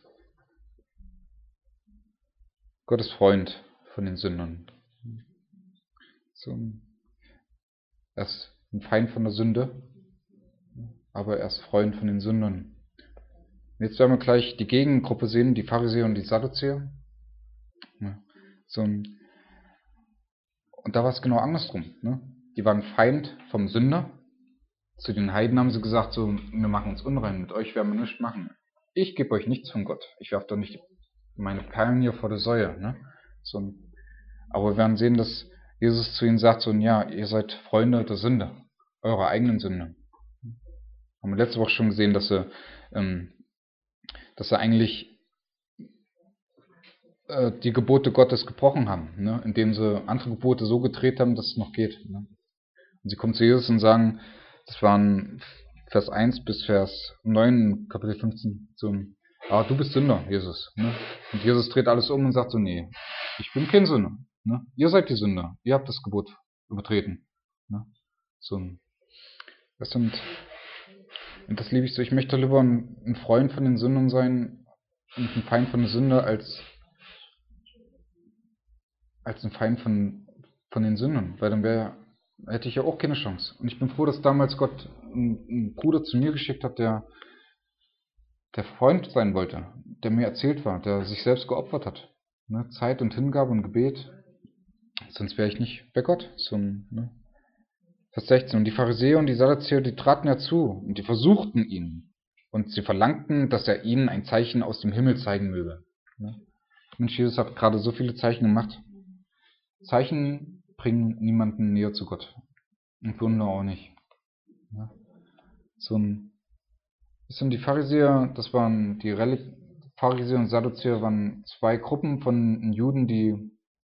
Freund von den Sündern. So. Er ist ein Feind von der Sünde, aber er ist Freund von den Sündern. Jetzt werden wir gleich die Gegengruppe sehen, die Pharisäer und die Sadduzäer. So. Und da war es genau andersrum. Ne? Die waren Feind vom Sünder. Zu den Heiden haben sie gesagt, so, wir machen uns unrein, mit euch werden wir nichts machen. Ich gebe euch nichts von Gott. Ich werfe doch nicht meine Perlen hier vor der Säue. Ne? So, aber wir werden sehen, dass Jesus zu ihnen sagt, so, ja, ihr seid Freunde der Sünde, eurer eigenen Sünde. Haben wir letzte Woche schon gesehen, dass sie eigentlich die Gebote Gottes gebrochen haben, ne? Indem sie andere Gebote so gedreht haben, dass es noch geht. Ne? Und sie kommen zu Jesus und sagen, das waren Vers 1 bis Vers 9, Kapitel 15, so, du bist Sünder, Jesus. Ne? Und Jesus dreht alles um und sagt so, nee, ich bin kein Sünder. Ne? Ihr seid die Sünder, ihr habt das Gebot übertreten. Ne? So, und das liebe ich so. Ich möchte lieber ein Freund von den Sündern sein und ein Feind von der Sünde als ein Feind von den Sündern, weil dann hätte ich ja auch keine Chance. Und ich bin froh, dass damals Gott einen Bruder zu mir geschickt hat, der Freund sein wollte, der mir erzählt war, der sich selbst geopfert hat. Ne? Zeit und Hingabe und Gebet. Sonst wäre ich nicht bei Gott. Ne? Vers 16. Und die Pharisäer und die Sadduzäer, die traten herzu und die versuchten ihn. Und sie verlangten, dass er ihnen ein Zeichen aus dem Himmel zeigen möge. Ne? Mensch, Jesus hat gerade so viele Zeichen gemacht. Zeichen bringen niemanden näher zu Gott. Und Wunder auch nicht. Ja. Die Pharisäer, Pharisäer und Sadduzäer waren zwei Gruppen von Juden, die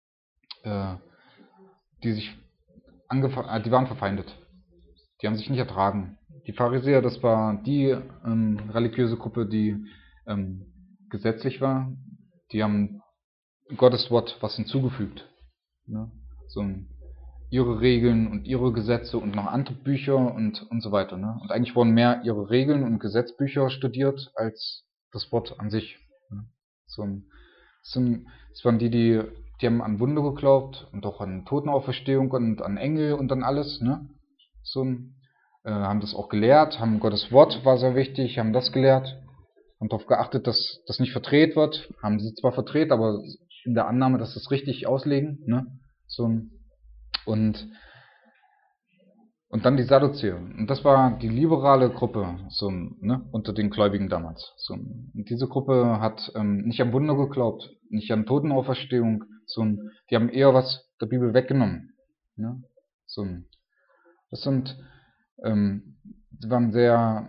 waren verfeindet. Die haben sich nicht ertragen. Die Pharisäer, das war die religiöse Gruppe, die gesetzlich war. Die haben Gottes Wort was hinzugefügt. Ne? ihre Regeln und ihre Gesetze und noch andere Bücher und so weiter. Ne? Und eigentlich wurden mehr ihre Regeln und Gesetzbücher studiert als das Wort an sich. Ne? So ein, das waren die haben an Wunder geglaubt und auch an Totenauferstehung und an Engel und an alles. Ne? So ein, haben das auch gelehrt, haben Gottes Wort war sehr wichtig, haben das gelehrt, haben darauf geachtet, dass das nicht verdreht wird. Haben sie zwar verdreht, aber in der Annahme, dass sie es richtig auslegen. Ne? So ein, und dann die Sadduzäer. Und das war die liberale Gruppe so, ne, unter den Gläubigen damals. So, und diese Gruppe hat nicht an Wunder geglaubt, nicht an Totenauferstehung. So, die haben eher was der Bibel weggenommen. Ne? So, das sind, die waren sehr,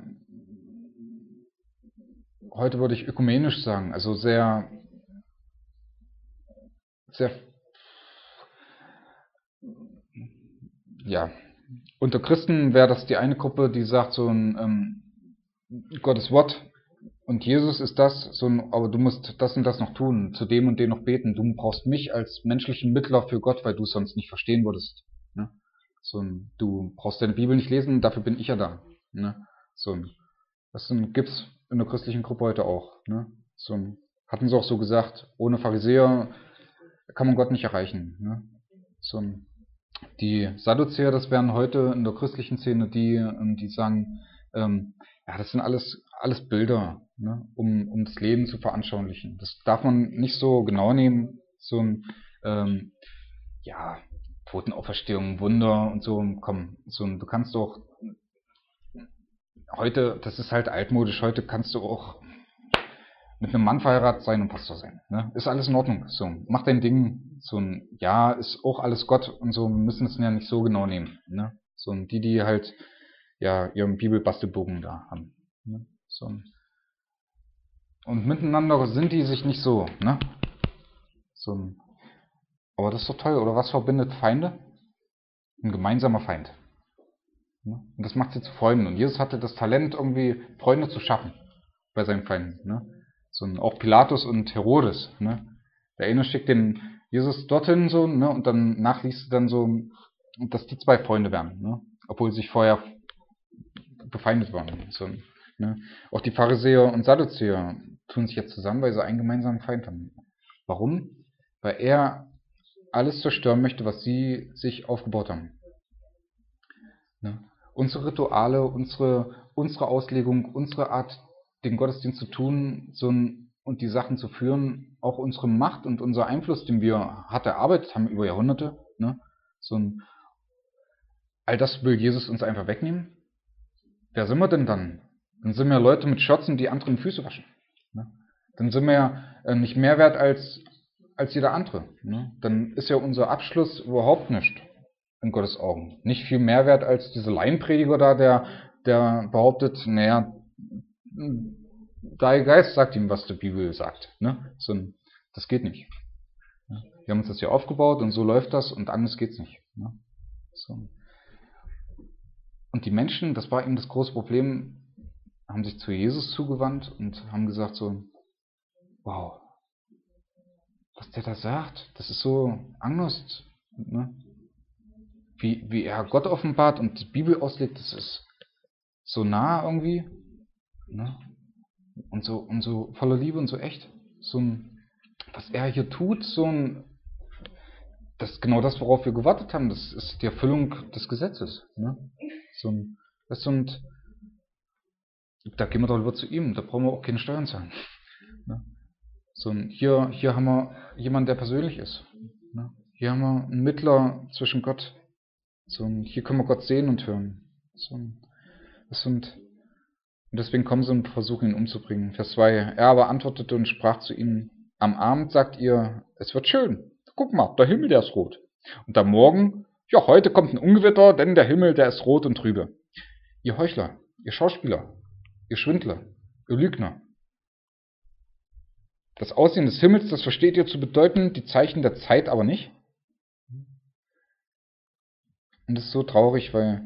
heute würde ich ökumenisch sagen, also sehr, sehr, ja, unter Christen wäre das die eine Gruppe, die sagt so ein Gottes Wort und Jesus ist das, so ein, aber du musst das und das noch tun, zu dem und dem noch beten. Du brauchst mich als menschlichen Mittler für Gott, weil du es sonst nicht verstehen würdest. Ne? So ein, du brauchst deine Bibel nicht lesen, dafür bin ich ja da. Ne? So ein, das gibt's in der christlichen Gruppe heute auch. Ne? So ein, hatten sie auch so gesagt, ohne Pharisäer kann man Gott nicht erreichen. Ne? So ein, die Sadduzäer, das wären heute in der christlichen Szene die sagen, ja, das sind alles Bilder, ne, um das Leben zu veranschaulichen. Das darf man nicht so genau nehmen. So ein, ja, Totenauferstehung, Wunder und so, komm, so ein, du kannst doch heute, das ist halt altmodisch, heute kannst du auch mit einem Mann verheiratet sein und Pastor sein. Ne? Ist alles in Ordnung. So, mach dein Ding. So ein ja, ist auch alles Gott und so, wir müssen es ja nicht so genau nehmen. Ne? So ein die halt ja ihren Bibelbastelbogen da haben. Ne? So ein, und miteinander sind die sich nicht so. Ne? So ein, aber das ist doch toll. Oder was verbindet Feinde? Ein gemeinsamer Feind. Ne? Und das macht sie zu Freunden. Und Jesus hatte das Talent, irgendwie Freunde zu schaffen bei seinen Feinden. Ne? So auch Pilatus und Herodes. Ne? Der eine schickt den Jesus dorthin so, ne? Und dann nachliest dann so, dass die zwei Freunde werden, ne? Obwohl sie sich vorher befeindet waren. So, ne? Auch die Pharisäer und Sadduzäer tun sich jetzt zusammen, weil sie einen gemeinsamen Feind haben. Warum? Weil er alles zerstören möchte, was sie sich aufgebaut haben. Ne? Unsere Rituale, unsere Auslegung, unsere Art, den Gottesdienst zu tun, und die Sachen zu führen, auch unsere Macht und unser Einfluss, den wir hart erarbeitet haben über Jahrhunderte, ne? All das will Jesus uns einfach wegnehmen. Wer sind wir denn dann? Dann sind wir Leute mit Schürzen, die anderen Füße waschen. Ne? Dann sind wir ja nicht mehr wert als jeder andere. Ne? Dann ist ja unser Abschluss überhaupt nicht in Gottes Augen. Nicht viel mehr wert als dieser Laienprediger da, der behauptet, naja, der Heilige Geist sagt ihm, was die Bibel sagt. Ne? Das geht nicht. Wir haben uns das hier aufgebaut und so läuft das und anders geht's nicht. Ne? So. Und die Menschen, das war eben das große Problem, haben sich zu Jesus zugewandt und haben gesagt so, wow, was der da sagt, das ist so anders. Ne? Wie er Gott offenbart und die Bibel auslegt, das ist so nah irgendwie. Ne? Und so voller Liebe und so echt. Was er hier tut, das ist genau das, worauf wir gewartet haben. Das ist die Erfüllung des Gesetzes. Ne? Da gehen wir doch lieber zu ihm. Da brauchen wir auch keine Steuern zahlen. Ne? Hier haben wir jemanden, der persönlich ist. Ne? Hier haben wir einen Mittler zwischen Gott. Hier können wir Gott sehen und hören. Und deswegen kommen sie und versuchen ihn umzubringen. Vers 2. Er aber antwortete und sprach zu ihnen, am Abend sagt ihr, es wird schön. Guck mal, der Himmel, der ist rot. Und am Morgen, ja, heute kommt ein Ungewitter, denn der Himmel, der ist rot und trübe. Ihr Heuchler, ihr Schauspieler, ihr Schwindler, ihr Lügner. Das Aussehen des Himmels, das versteht ihr zu bedeuten, die Zeichen der Zeit aber nicht. Und das ist so traurig, weil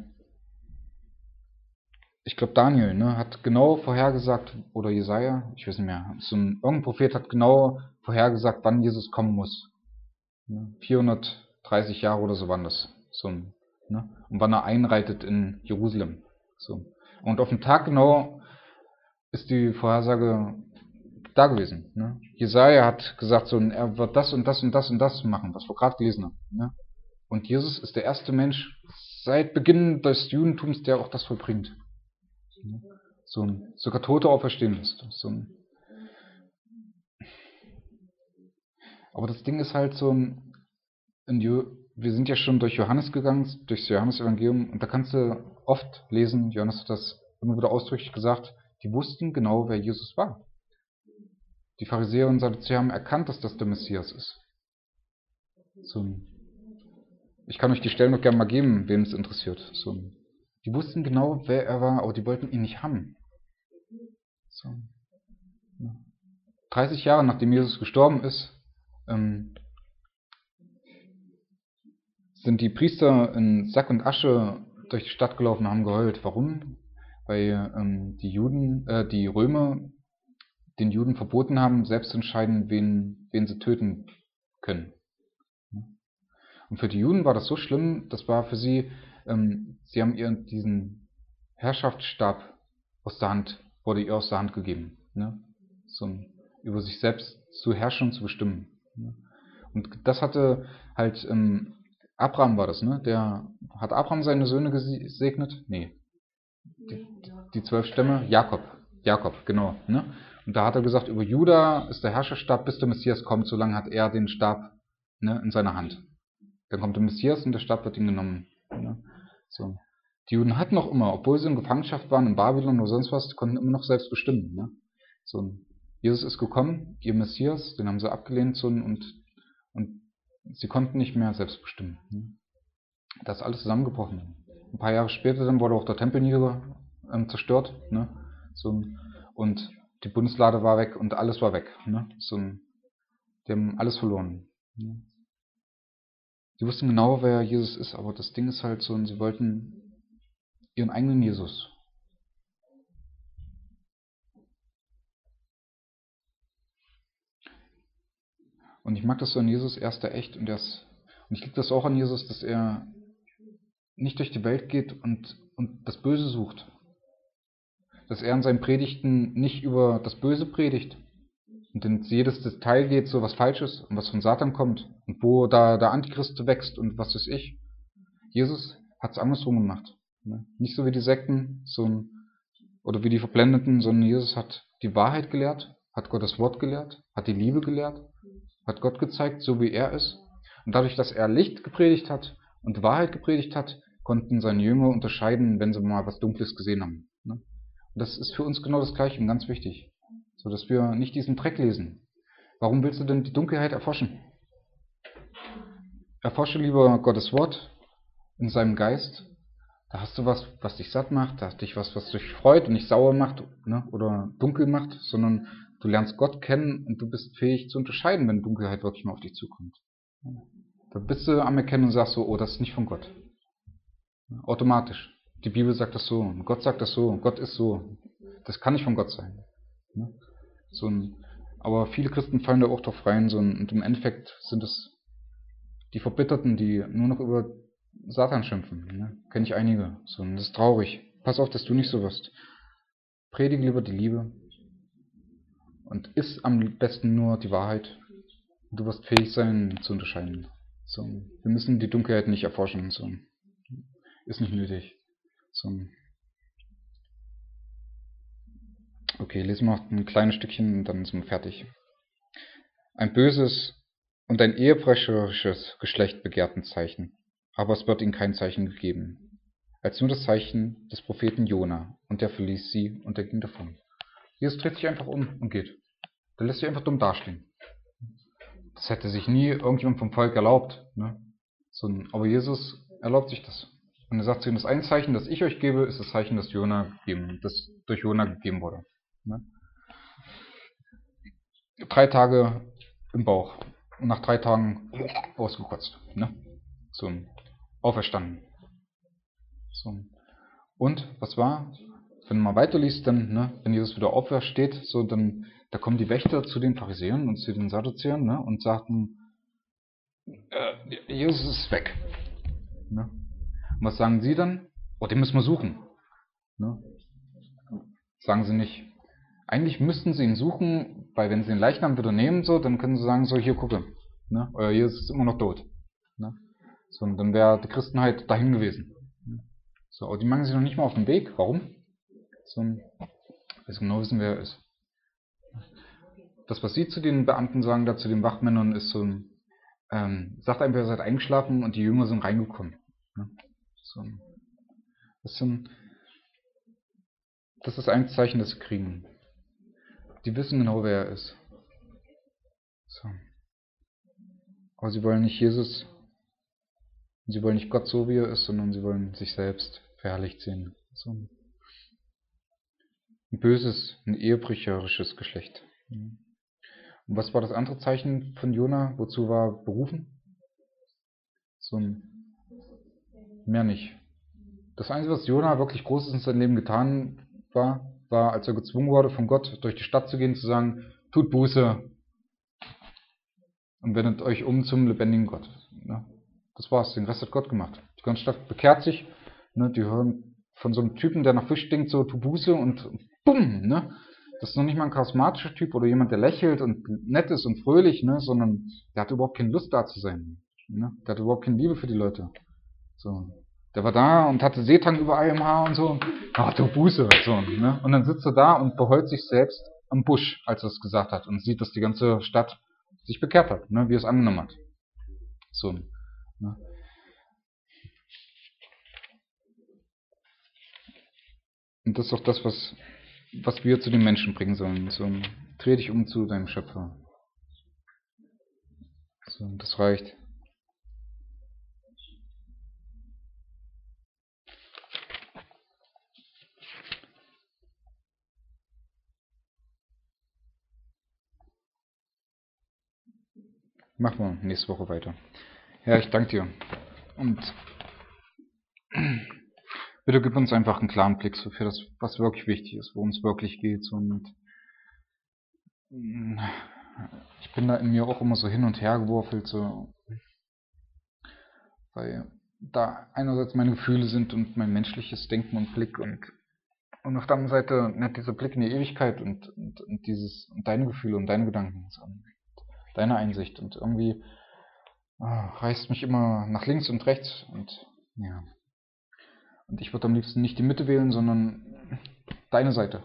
ich glaube, Daniel hat genau vorhergesagt, oder Jesaja, ich weiß nicht mehr, irgendein Prophet hat genau vorhergesagt, wann Jesus kommen muss. 430 Jahre oder so waren das. So, ne? Und wann er einreitet in Jerusalem. So. Und auf den Tag genau ist die Vorhersage da gewesen. Ne? Jesaja hat gesagt, so, er wird das und das und das und das machen, was wir gerade gelesen haben. Ne? Und Jesus ist der erste Mensch seit Beginn des Judentums, der auch das vollbringt. Sogar Tote auferstehen lässt. Aber das Ding ist halt wir sind ja schon durch Johannes gegangen, durchs Johannesevangelium, und da kannst du oft lesen, Johannes hat das immer wieder ausdrücklich gesagt, die wussten genau, wer Jesus war. Die Pharisäer und Sadduzäer haben erkannt, dass das der Messias ist. Ich kann euch die Stellen noch gerne mal geben, wem es interessiert. Die wussten genau, wer er war, aber die wollten ihn nicht haben. 30 Jahre nachdem Jesus gestorben ist, sind die Priester in Sack und Asche durch die Stadt gelaufen und haben geheult. Warum? Weil die Römer den Juden verboten haben, selbst zu entscheiden, wen sie töten können. Und für die Juden war das so schlimm, das war für sie, sie haben diesen Herrschaftsstab wurde ihr aus der Hand gegeben. Ne? Über sich selbst zu herrschen und zu bestimmen. Ne? Und das hatte halt, Abraham war das, ne? Hat Abraham seine Söhne gesegnet? Nee. Die 12 Stämme? Jakob, genau. Ne? Und da hat er gesagt, über Juda ist der Herrscherstab, bis der Messias kommt, solange hat er den Stab, ne, in seiner Hand. Dann kommt der Messias und der Stab wird ihm genommen. Ne? Die Juden hatten noch immer, obwohl sie in Gefangenschaft waren in Babylon oder sonst was, die konnten immer noch selbst bestimmen. Ne? Jesus ist gekommen, ihr Messias, den haben sie abgelehnt und sie konnten nicht mehr selbst bestimmen. Ne? Das ist alles zusammengebrochen. Ein paar Jahre später dann wurde auch der Tempel zerstört. Ne? Und die Bundeslade war weg und alles war weg. Ne? Die haben alles verloren. Ne? Die wussten genau, wer Jesus ist, aber das Ding ist halt sie wollten ihren eigenen Jesus. Und ich mag das so an Jesus, er ist da echt und ich liebe das auch an Jesus, dass er nicht durch die Welt geht und das Böse sucht. Dass er in seinen Predigten nicht über das Böse predigt und in jedes Detail geht, so was falsch ist und was von Satan kommt und wo da der Antichrist wächst und was weiß ich. Jesus hat es andersrum gemacht. Nicht so wie die Sekten oder wie die Verblendeten, sondern Jesus hat die Wahrheit gelehrt, hat Gottes Wort gelehrt, hat die Liebe gelehrt, hat Gott gezeigt, so wie er ist. Und dadurch, dass er Licht gepredigt hat und Wahrheit gepredigt hat, konnten seine Jünger unterscheiden, wenn sie mal was Dunkles gesehen haben. Und das ist für uns genau das Gleiche und ganz wichtig. So dass wir nicht diesen Dreck lesen. Warum willst du denn die Dunkelheit erforschen? Erforsche lieber Gottes Wort in seinem Geist. Da hast du was dich satt macht, da hast dich was dich freut und nicht sauer macht, ne, oder dunkel macht, sondern du lernst Gott kennen und du bist fähig zu unterscheiden, wenn Dunkelheit wirklich mal auf dich zukommt. Da bist du am Erkennen und sagst so, oh, das ist nicht von Gott. Automatisch. Die Bibel sagt das so, und Gott sagt das so, und Gott ist so. Das kann nicht von Gott sein. Aber viele Christen fallen da auch drauf rein, und im Endeffekt sind es die Verbitterten, die nur noch über Satan schimpfen. Ne? Kenne ich einige. Das ist traurig. Pass auf, dass du nicht so wirst. Predige lieber die Liebe und iss am besten nur die Wahrheit. Du wirst fähig sein zu unterscheiden. Wir müssen die Dunkelheit nicht erforschen. Ist nicht nötig. Okay, lesen wir noch ein kleines Stückchen und dann sind wir fertig. Ein böses und ein ehebrecherisches Geschlecht begehrten Zeichen, aber es wird ihnen kein Zeichen gegeben, als nur das Zeichen des Propheten Jona, und der verließ sie und er ging davon. Jesus dreht sich einfach um und geht. Der lässt sich einfach dumm dastehen. Das hätte sich nie irgendjemand vom Volk erlaubt. Ne? Aber Jesus erlaubt sich das. Und er sagt zu ihnen, das ein Zeichen, das ich euch gebe, ist das Zeichen, das durch Jona gegeben wurde. Ne? 3 Tage im Bauch. Und nach 3 Tagen ausgekotzt. Ne? Auferstanden. Und, was war? Wenn man weiterliest, dann, ne, wenn Jesus wieder aufersteht, dann da kommen die Wächter zu den Pharisäern und zu den Sadduzäern, ne, und sagten, Jesus ist weg. Ne? Und was sagen sie dann? Oh, den müssen wir suchen. Ne? Sagen sie nicht. Eigentlich müssten sie ihn suchen, weil wenn sie den Leichnam wieder nehmen, so, dann können sie sagen, so, hier gucke, ne? Euer Jesus ist immer noch tot. Ne? So, und dann wäre die Christenheit dahin gewesen. So, aber die machen sich noch nicht mal auf den Weg. Warum? So, weil sie genau wissen, wer er ist. Das, was sie zu den Beamten sagen, da zu den Wachmännern, ist so ein, sagt einfach, ihr seid eingeschlafen und die Jünger sind reingekommen. Ne? So, das ist ein Zeichen, das sie kriegen. Die wissen genau, wer er ist. So. Aber sie wollen nicht Jesus, sie wollen nicht Gott so, wie er ist, sondern sie wollen sich selbst verherrlicht sehen. So ein böses, ein ehebrecherisches Geschlecht. Und was war das andere Zeichen von Jona? Wozu war er berufen? So ein mehr nicht. Das Einzige, was Jona wirklich Großes in seinem Leben getan war, als er gezwungen wurde, von Gott durch die Stadt zu gehen, zu sagen, tut Buße und wendet euch um zum lebendigen Gott. Ne? Das war's, den Rest hat Gott gemacht. Die ganze Stadt bekehrt sich, ne? Die hören von so einem Typen, der nach Fisch stinkt, so tu Buße und bumm, ne? Das ist noch nicht mal ein charismatischer Typ oder jemand, der lächelt und nett ist und fröhlich, ne? Sondern der hat überhaupt keine Lust da zu sein. Ne? Der hat überhaupt keine Liebe für die Leute. So. Der war da und hatte Seetang überall im Haar und so. Ach, du Buße. So, ne? Und dann sitzt er da und beheult sich selbst am Busch, als er es gesagt hat. Und sieht, dass die ganze Stadt sich bekehrt hat, ne? Wie er es angenommen hat. So, ne? Und das ist auch das, was wir zu den Menschen bringen sollen. So, dreh dich um zu deinem Schöpfer. So, das reicht. Machen wir nächste Woche weiter. Herr, ich danke dir. Und bitte gib uns einfach einen klaren Blick so für das, was wirklich wichtig ist, worum es wirklich geht. Und ich bin da in mir auch immer so hin und her geworfelt, so, weil da einerseits meine Gefühle sind und mein menschliches Denken und Blick und auf der anderen Seite nicht dieser Blick in die Ewigkeit und und deine Gefühle und deine Gedanken und deine Einsicht und irgendwie reißt mich immer nach links und rechts und ja. Und ich würde am liebsten nicht die Mitte wählen, sondern deine Seite.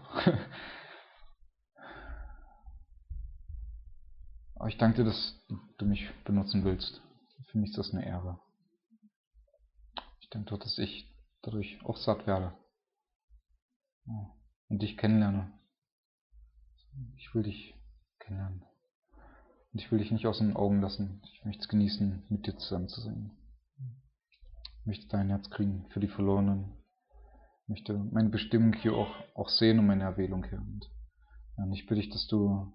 Aber ich danke dir, dass du mich benutzen willst. Für mich ist das eine Ehre. Ich denke doch, dass ich dadurch auch satt werde. Und dich kennenlerne. Ich will dich kennenlernen. Und ich will dich nicht aus den Augen lassen. Ich möchte es genießen, mit dir zusammen zu sein. Ich möchte dein Herz kriegen für die Verlorenen. Ich möchte meine Bestimmung hier auch sehen und meine Erwählung hier. Und ich bitte dich, dass du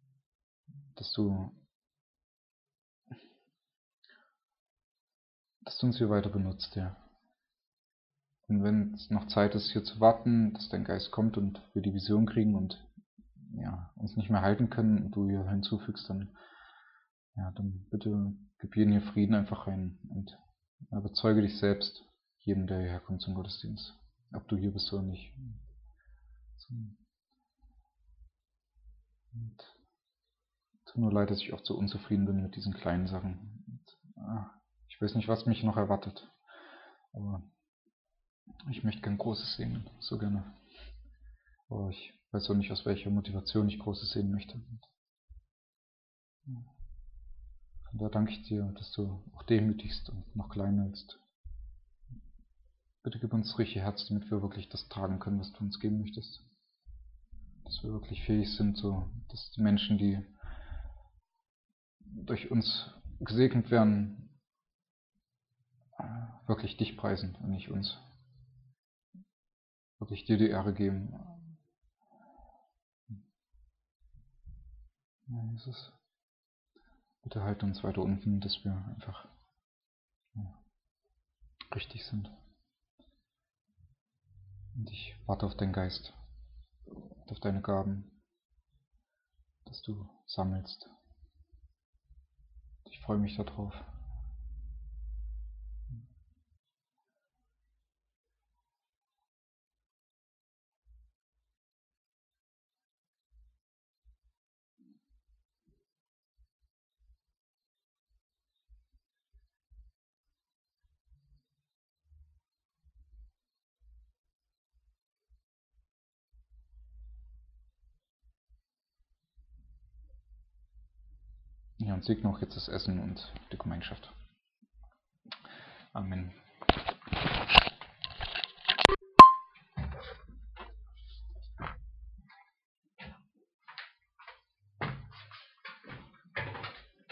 uns hier weiter benutzt, ja. Und wenn es noch Zeit ist, hier zu warten, dass dein Geist kommt und wir die Vision kriegen und ja, uns nicht mehr halten können und du hier hinzufügst, dann bitte gib hier Frieden einfach rein und überzeuge dich selbst, jedem, der hierher kommt zum Gottesdienst, ob du hier bist oder nicht. Und tut mir leid, dass ich oft so unzufrieden bin mit diesen kleinen Sachen. Ich weiß nicht, was mich noch erwartet, aber ich möchte gern Großes sehen, so gerne. Aber ich weiß auch nicht, aus welcher Motivation ich Großes sehen möchte. Und da danke ich dir, dass du auch demütigst und noch klein hältst. Bitte gib uns das richtige Herz, damit wir wirklich das tragen können, was du uns geben möchtest. Dass wir wirklich fähig sind, so, dass die Menschen, die durch uns gesegnet werden, wirklich dich preisen und nicht uns. Wirklich dir die Ehre geben. Ja, Jesus, bitte halt uns weiter unten, dass wir einfach richtig sind. Und ich warte auf deinen Geist, auf deine Gaben, dass du sammelst. Ich freue mich darauf. Herr und segne auch jetzt das Essen und die Gemeinschaft. Amen.